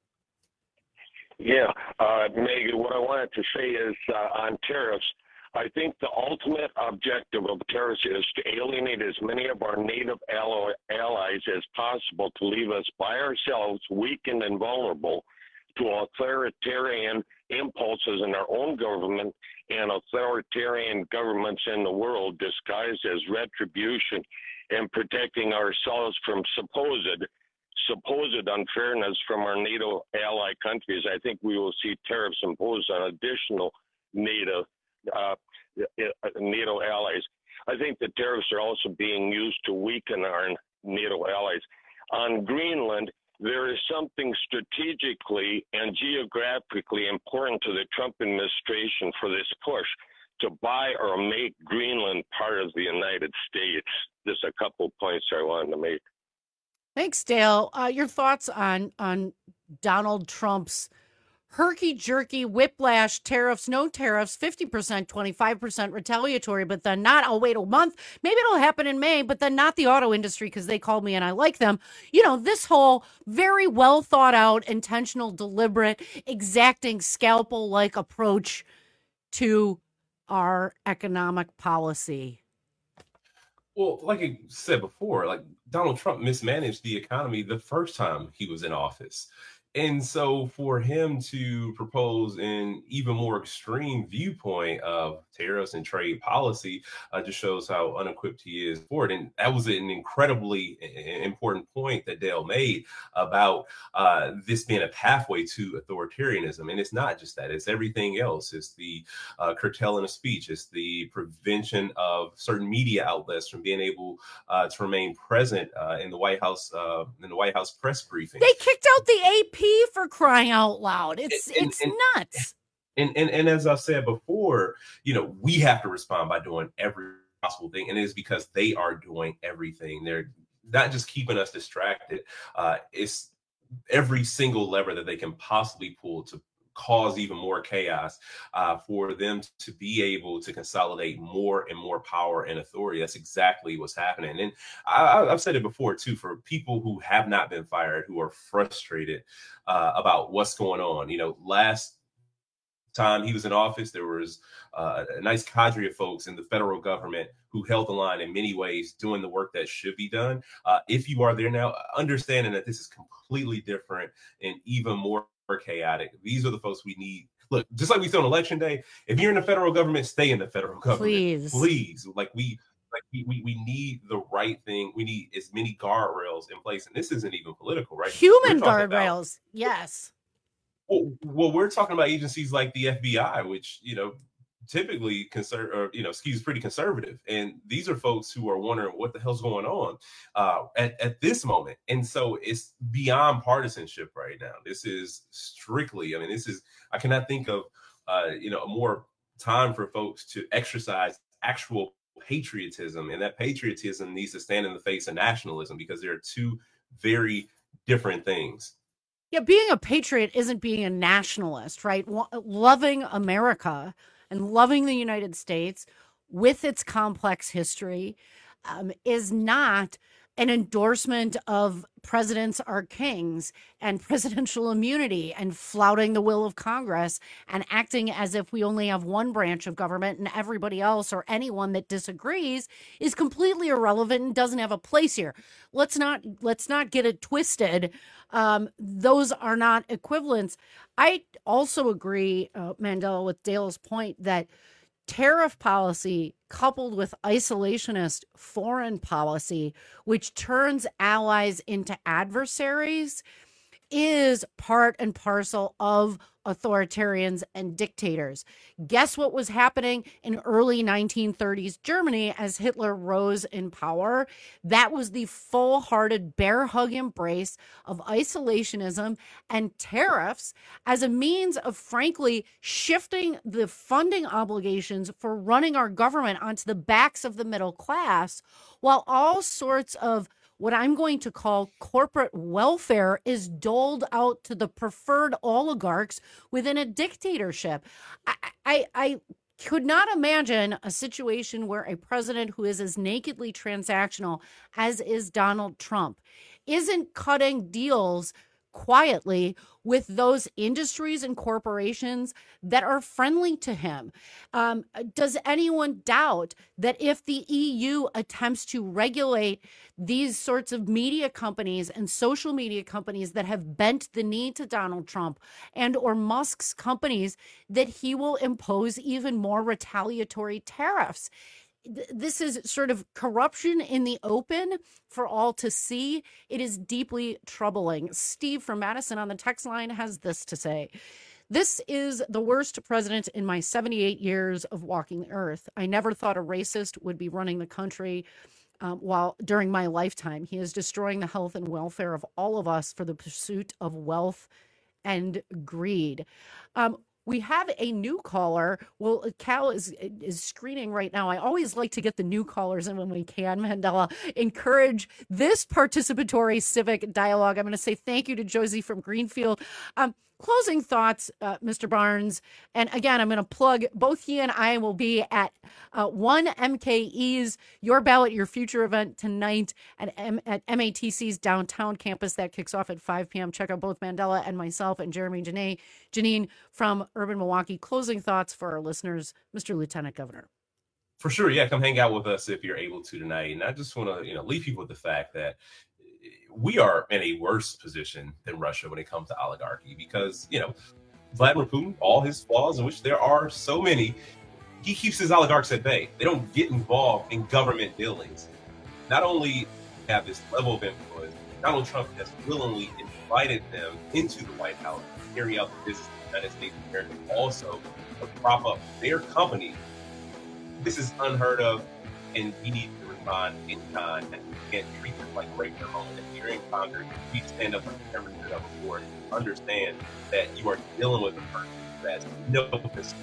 S16: Yeah, uh, Megan, what I wanted to say is uh, on tariffs, I think the ultimate objective of tariffs is to alienate as many of our native allo- allies as possible, to leave us by ourselves, weakened and vulnerable to authoritarian impulses in our own government and authoritarian governments in the world disguised as retribution, and protecting ourselves from supposed supposed unfairness from our NATO ally countries. I think we will see tariffs imposed on additional NATO uh, NATO allies. I think the tariffs are also being used to weaken our NATO allies. On Greenland, there is something strategically and geographically important to the Trump administration for this push to buy or make Greenland part of the United States. Just a couple of points I wanted to make.
S5: Thanks, Dale. Uh, your thoughts on on Donald Trump's herky-jerky, whiplash, tariffs, no tariffs, fifty percent, twenty-five percent retaliatory, but then not, I'll wait a month. Maybe it'll happen in May, but then not the auto industry because they called me and I like them. You know, this whole very well thought out, intentional, deliberate, exacting, scalpel-like approach to our economic policy.
S14: Well, like I said before, like Donald Trump mismanaged the economy the first time he was in office. And so for him to propose an even more extreme viewpoint of tariffs and trade policy uh, just shows how unequipped he is for it. And that was an incredibly important point that Dale made about uh, this being a pathway to authoritarianism. And it's not just that, it's everything else. It's the uh, curtailing of speech. It's the prevention of certain media outlets from being able uh, to remain present uh, in the White House, uh, in the White House press briefing.
S5: They kicked out the A P for crying out loud. It's
S14: And- and-
S5: it's
S14: and-
S5: nuts.
S14: And, and and as I've said before, you know, we have to respond by doing every possible thing. And it is because they are doing everything. They're not just keeping us distracted. Uh, it's every single lever that they can possibly pull to cause even more chaos uh, for them to be able to consolidate more and more power and authority. That's exactly what's happening. And I, I've said it before, too, for people who have not been fired, who are frustrated uh, about what's going on. You know, last time he was in office, there was uh, a nice cadre of folks in the federal government who held the line in many ways, doing the work that should be done. Uh, if you are there now, understanding that this is completely different and even more chaotic, these are the folks we need. Look, just like we said on election day, if you're in the federal government, stay in the federal government.
S5: Please.
S14: Please. Like we like we, we, we need the right thing. We need as many guardrails in place. And this isn't even political, right?
S5: Human
S14: We're talking about-
S5: guardrails. Yes.
S14: Well, well, we're talking about agencies like the F B I, which, you know, typically conser- or, you know, skews pretty conservative. And these are folks who are wondering what the hell's going on uh, at, at this moment. And so it's beyond partisanship right now. This is strictly, I mean, this is, I cannot think of, uh, you know, a more time for folks to exercise actual patriotism. And that patriotism needs to stand in the face of nationalism, because there are two very different things.
S5: Yeah, being a patriot isn't being a nationalist, right? Wa- Loving America and loving the United States with its complex history um, is not an endorsement of presidents are kings and presidential immunity and flouting the will of Congress and acting as if we only have one branch of government and everybody else or anyone that disagrees is completely irrelevant and doesn't have a place here. Let's not let's not get it twisted. Um, those are not equivalents. I also agree, uh, Mandela, with Dale's point that tariff policy coupled with isolationist foreign policy, which turns allies into adversaries, is part and parcel of authoritarians and dictators. Guess what was happening in early nineteen thirties Germany as Hitler rose in power? That was the full-hearted bear hug embrace of isolationism and tariffs as a means of, frankly, shifting the funding obligations for running our government onto the backs of the middle class, while all sorts of what I'm going to call corporate welfare is doled out to the preferred oligarchs within a dictatorship. I, I, I could not imagine a situation where a president who is as nakedly transactional as is Donald Trump isn't cutting deals quietly with those industries and corporations that are friendly to him. Um, does anyone doubt that if the E U attempts to regulate these sorts of media companies and social media companies that have bent the knee to Donald Trump and or Musk's companies, that he will impose even more retaliatory tariffs? This is sort of corruption in the open for all to see. It is deeply troubling. Steve from Madison on the text line has this to say. This is the worst president in my seventy-eight years of walking the earth. I never thought a racist would be running the country um, while during my lifetime. He is destroying the health and welfare of all of us for the pursuit of wealth and greed. Um, We have a new caller. Well, Cal is is screening right now. I always like to get the new callers in when we can, Mandela. Encourage this participatory civic dialogue. I'm going to say thank you to Josie from Greenfield. Um, closing thoughts, uh, Mister Barnes. And again, I'm going to plug both he and I will be at uh, one M K E's Your Ballot, Your Future event tonight at, M- at M A T C's downtown campus. That kicks off at five p.m. Check out both Mandela and myself and Jeremy Janae, Janine from Urban Milwaukee. Closing thoughts for our listeners, Mister Lieutenant Governor.
S14: For sure, yeah, come hang out with us if you're able to tonight. And I just want to, you know, leave people with the fact that we are in a worse position than Russia when it comes to oligarchy because, you know, Vladimir Putin, all his flaws, in which there are so many, he keeps his oligarchs at bay. They don't get involved in government dealings. Not only have this level of influence, Donald Trump has willingly invited them into the White House to carry out the business of the United States of America, also to prop up their company. This is unheard of, and we need to respond in kind. And we can't treat them like regular home. And here in Congress, we stand up for the temperature of the board. Understand that you are dealing with a person that has no concern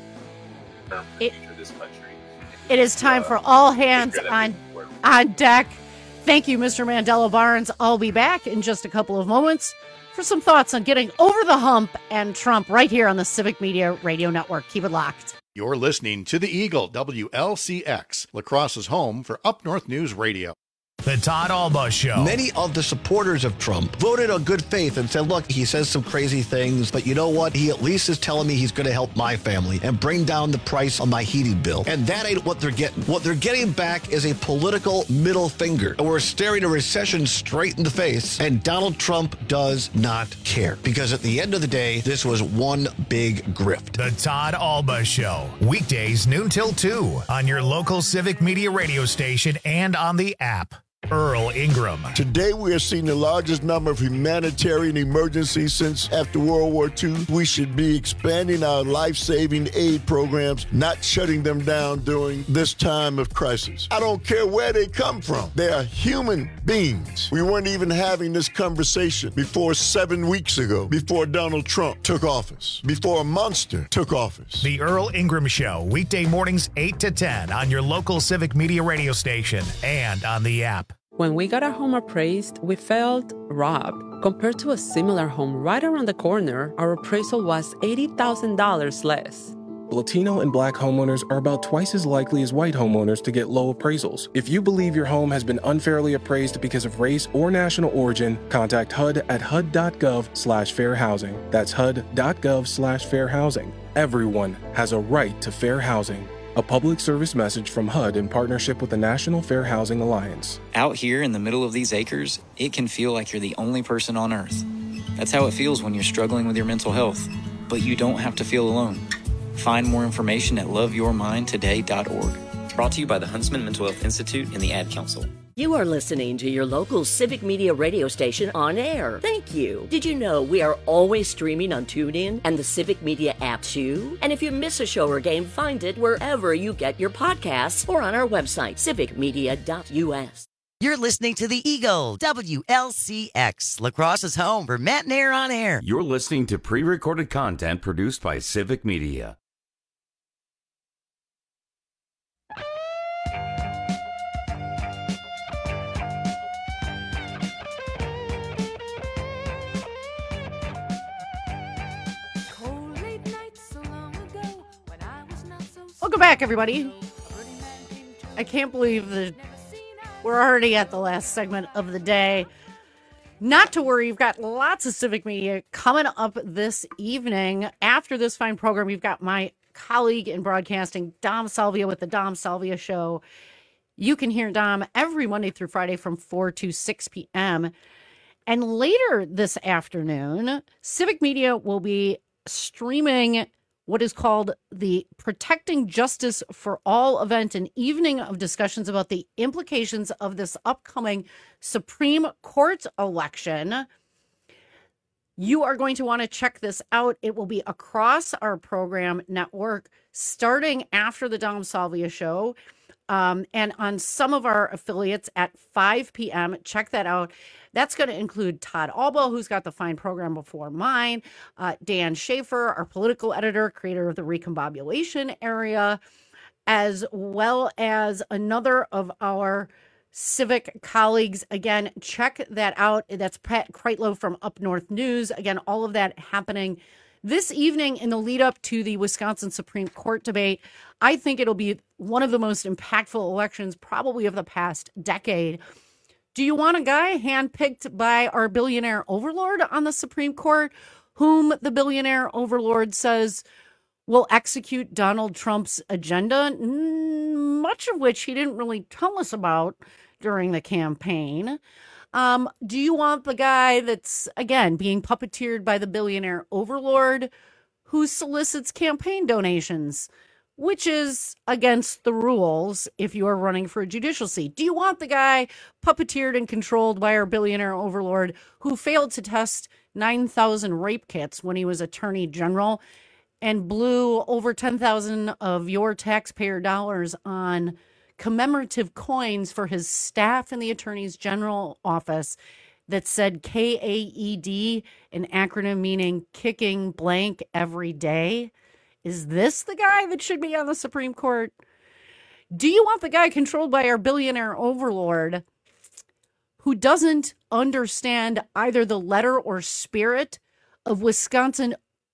S14: for the future of this country.
S5: It is time uh, for all hands on on deck. Thank you, Mister Mandela Barnes. I'll be back in just a couple of moments for some thoughts on getting over the hump and Trump right here on the Civic Media Radio Network. Keep it locked.
S17: You're listening to the Eagle, W L C X, La Crosse's home for Up North News Radio.
S1: The Todd Alba Show.
S25: Many of the supporters of Trump voted on good faith and said, look, he says some crazy things, but you know what? He at least is telling me he's going to help my family and bring down the price on my heating bill. And that ain't what they're getting. What they're getting back is a political middle finger. And we're staring a recession straight in the face, and Donald Trump does not care. Because at the end of the day, this was one big grift.
S1: The Todd Alba Show. Weekdays noon till two on your local Civic Media radio station and on the app. Earl Ingram.
S12: Today we are seeing the largest number of humanitarian emergencies since after World War Two. We should be expanding our life-saving aid programs, not shutting them down during this time of crisis. I don't care where they come from. They are human beings. We weren't even having this conversation before seven weeks ago, before Donald Trump took office, before a monster took office.
S1: The Earl Ingram Show, weekday mornings eight to ten on your local Civic Media radio station and on the app.
S18: When we got our home appraised, we felt robbed. Compared to a similar home right around the corner, our appraisal was eighty thousand dollars less.
S19: Latino and Black homeowners are about twice as likely as white homeowners to get low appraisals. If you believe your home has been unfairly appraised because of race or national origin, contact H U D at H U D dot gov slash fair housing. That's H U D dot gov slash fair housing. Everyone has a right to fair housing. A public service message from H U D in partnership with the National Fair Housing Alliance.
S20: Out here in the middle of these acres, it can feel like you're the only person on earth. That's how it feels when you're struggling with your mental health. But you don't have to feel alone. Find more information at love your mind today dot org. Brought to you by the Huntsman Mental Health Institute and the Ad Council.
S21: You are listening to your local Civic Media radio station on air. Thank you. Did you know we are always streaming on TuneIn and the Civic Media app too? And if you miss a show or game, find it wherever you get your podcasts or on our website, civic media dot u s.
S22: You're listening to the Eagle, W L C X, La Crosse's home for Matt and Air on Air.
S13: You're listening to pre-recorded content produced by Civic Media.
S5: Welcome back, everybody. I can't believe that we're already at the last segment of the day. Not to worry, you've got lots of Civic Media coming up this evening. After this fine program, you've got my colleague in broadcasting, Dom Salvia, with the Dom Salvia Show. You can hear Dom every Monday through Friday from four to six p.m. And later this afternoon, Civic Media will be streaming what is called the Protecting Justice for All event, an evening of discussions about the implications of this upcoming Supreme Court election. You are going to want to check this out. It will be across our program network starting after the Dom Salvia Show, um, and on some of our affiliates at five p.m. Check that out. That's going to include Todd Alba, who's got the fine program before mine, uh, Dan Schaefer, our political editor, creator of the Recombobulation Area, as well as another of our Civic colleagues. Again, check that out. That's Pat Kreitlow from Up North News. Again, all of that happening this evening in the lead up to the Wisconsin Supreme Court debate. I think it'll be one of the most impactful elections probably of the past decade. Do you want a guy handpicked by our billionaire overlord on the Supreme Court, whom the billionaire overlord says will execute Donald Trump's agenda, much of which he didn't really tell us about during the campaign? Um, do you want the guy that's, again, being puppeteered by the billionaire overlord who solicits campaign donations, which is against the rules if you are running for a judicial seat? Do you want the guy puppeteered and controlled by our billionaire overlord who failed to test nine thousand rape kits when he was attorney general and blew over ten thousand of your taxpayer dollars on commemorative coins for his staff in the attorney's general office that said K A E D, an acronym meaning kicking blank every day? Is this the guy that should be on the Supreme Court? Do you want the guy controlled by our billionaire overlord who doesn't understand either the letter or spirit of Wisconsin's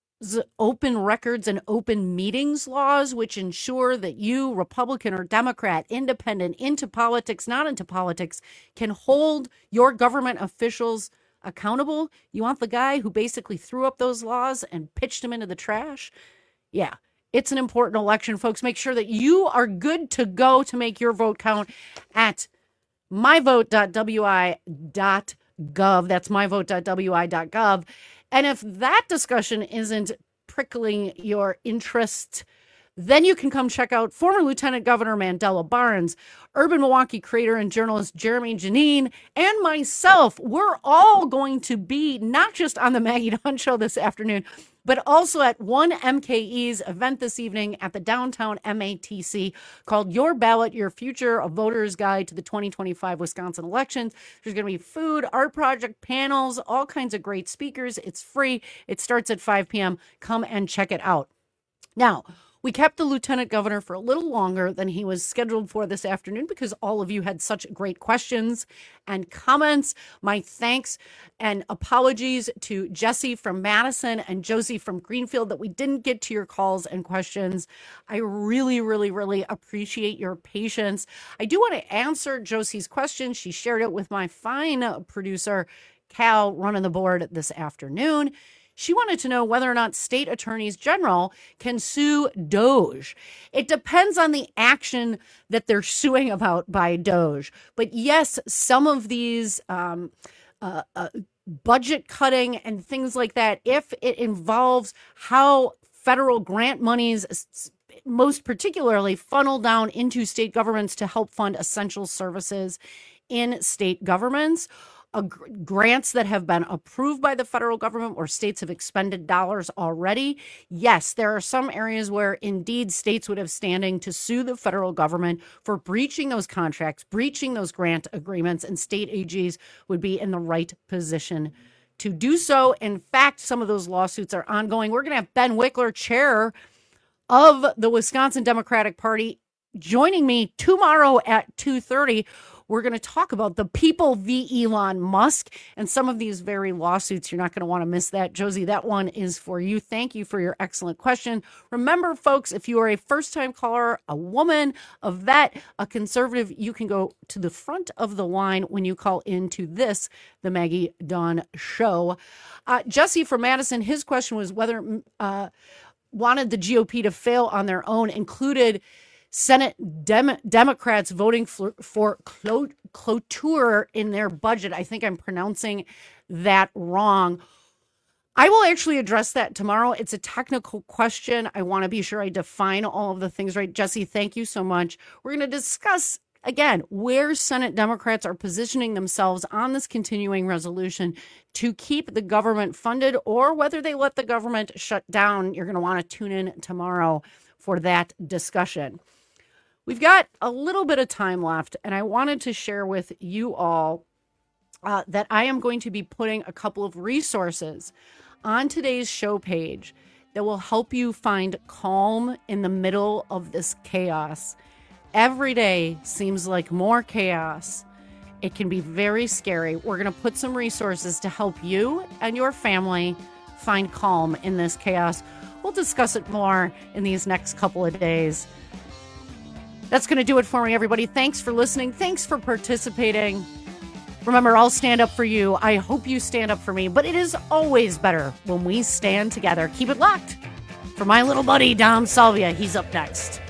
S5: open records and open meetings laws, which ensure that you, Republican or Democrat, independent, into politics, not into politics, can hold your government officials accountable? You want the guy who basically threw up those laws and pitched them into the trash? Yeah, it's an important election, folks. Make sure that you are good to go to make your vote count at my vote dot w i dot gov. That's my vote dot w i dot gov. And if that discussion isn't prickling your interest, then you can come check out former Lieutenant Governor Mandela Barnes, Urban Milwaukee creator and journalist Jeremy Janine, and myself. We're all going to be not just on the Maggie Dunn Show this afternoon, but also at one M K E's event this evening at the downtown M A T C called Your Ballot, Your Future, a Voter's Guide to the twenty twenty-five Wisconsin Elections. There's going to be food, art project, panels, all kinds of great speakers. It's free. It starts at five p.m. Come and check it out. Now, we kept the lieutenant governor for a little longer than he was scheduled for this afternoon because all of you had such great questions and comments. My thanks and apologies to Jesse from Madison and Josie from Greenfield that we didn't get to your calls and questions. I really, really, really appreciate your patience. I do want to answer Josie's question. She shared it with my fine producer, Cal, running the board this afternoon. She wanted to know whether or not state attorneys general can sue Doge. It depends on the action that they're suing about by Doge. But yes, some of these um, uh, uh, budget cutting and things like that, if it involves how federal grant monies, most particularly, funnel down into state governments to help fund essential services in state governments, Uh, grants that have been approved by the federal government or states have expended dollars already. Yes, there are some areas where indeed states would have standing to sue the federal government for breaching those contracts, breaching those grant agreements, and state A Gs would be in the right position to do so. In fact, some of those lawsuits are ongoing. We're going to have Ben Wickler, chair of the Wisconsin Democratic Party, joining me tomorrow at two thirty. We're going to talk about the people v. Elon Musk and some of these very lawsuits. You're not going to want to miss that. Josie, that one is for you. Thank you for your excellent question. Remember, folks, if you are a first-time caller, a woman, a vet, a conservative, you can go to the front of the line when you call into this, the Maggie Dawn Show. Uh, Jesse from Madison, his question was whether uh, wanted the G O P to fail on their own, included Senate Dem- Democrats voting for, for clo- cloture in their budget. I think I'm pronouncing that wrong. I will actually address that tomorrow. It's a technical question. I want to be sure I define all of the things right. Jesse, thank you so much. We're going to discuss, again, where Senate Democrats are positioning themselves on this continuing resolution to keep the government funded or whether they let the government shut down. You're going to want to tune in tomorrow for that discussion. We've got a little bit of time left, and I wanted to share with you all uh, that I am going to be putting a couple of resources on today's show page that will help you find calm in the middle of this chaos. Every day seems like more chaos. It can be very scary. We're going to put some resources to help you and your family find calm in this chaos. We'll discuss it more in these next couple of days. That's going to do it for me, everybody. Thanks for listening. Thanks for participating. Remember, I'll stand up for you. I hope you stand up for me. But it is always better when we stand together. Keep it locked. For my little buddy, Dom Salvia, he's up next.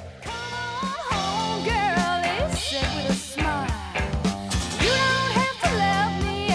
S2: Girl, he said with a smile, you don't have to love me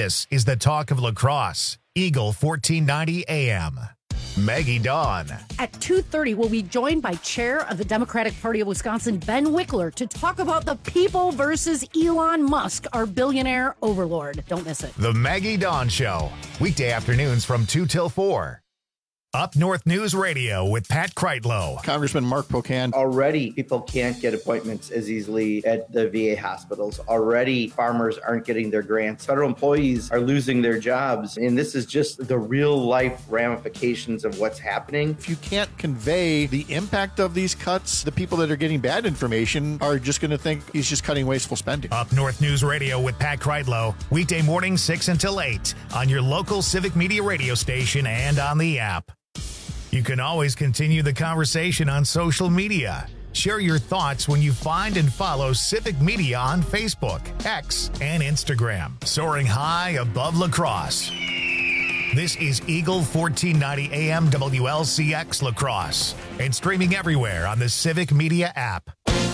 S1: This is the talk of La Crosse. Eagle fourteen ninety A M. Maggie Dawn.
S5: At two thirty, we'll be joined by Chair of the Democratic Party of Wisconsin, Ben Wickler, to talk about the people versus Elon Musk, our billionaire overlord. Don't miss it.
S1: The Maggie Dawn Show. Weekday afternoons from two till four. Up North News Radio with Pat Kreitlow.
S17: Congressman Mark Pocan.
S2: Already, people can't get appointments as easily at the V A hospitals. Already, farmers aren't getting their grants. Federal employees are losing their jobs. And this is just the real life ramifications of what's happening.
S17: If you can't convey the impact of these cuts, the people that are getting bad information are just going to think he's just cutting wasteful spending.
S1: Up North News Radio with Pat Kreitlow. Weekday mornings six until eight on your local Civic Media radio station and on the app. You can always continue the conversation on social media. Share your thoughts when you find and follow Civic Media on Facebook, X, and Instagram. Soaring high above La Crosse. This is Eagle fourteen ninety A M W L C X La Crosse and streaming everywhere on the Civic Media app.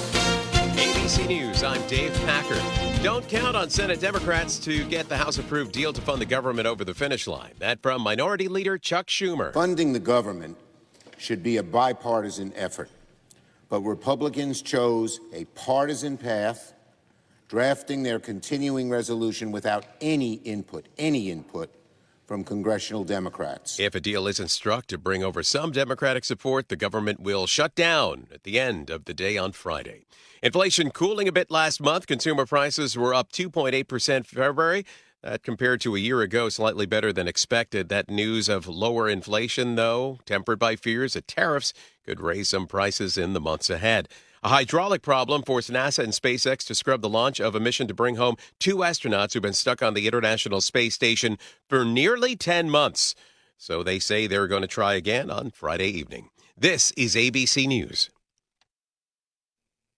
S3: A B C News, I'm Dave Packer. Don't count on Senate Democrats to get the House-approved deal to fund the government over the finish line. That from Minority Leader Chuck Schumer.
S4: Funding the government should be a bipartisan effort, but Republicans chose a partisan path, drafting their continuing resolution without any input, any input from congressional Democrats.
S3: If a deal isn't struck to bring over some Democratic support, the government will shut down at the end of the day on Friday. Inflation cooling a bit last month. Consumer prices were up two point eight percent February. That compared to a year ago, slightly better than expected. That news of lower inflation, though, tempered by fears that tariffs could raise some prices in the months ahead. A hydraulic problem forced NASA and SpaceX to scrub the launch of a mission to bring home two astronauts who've been stuck on the International Space Station for nearly ten months. So they say they're going to try again on Friday evening. This is A B C News.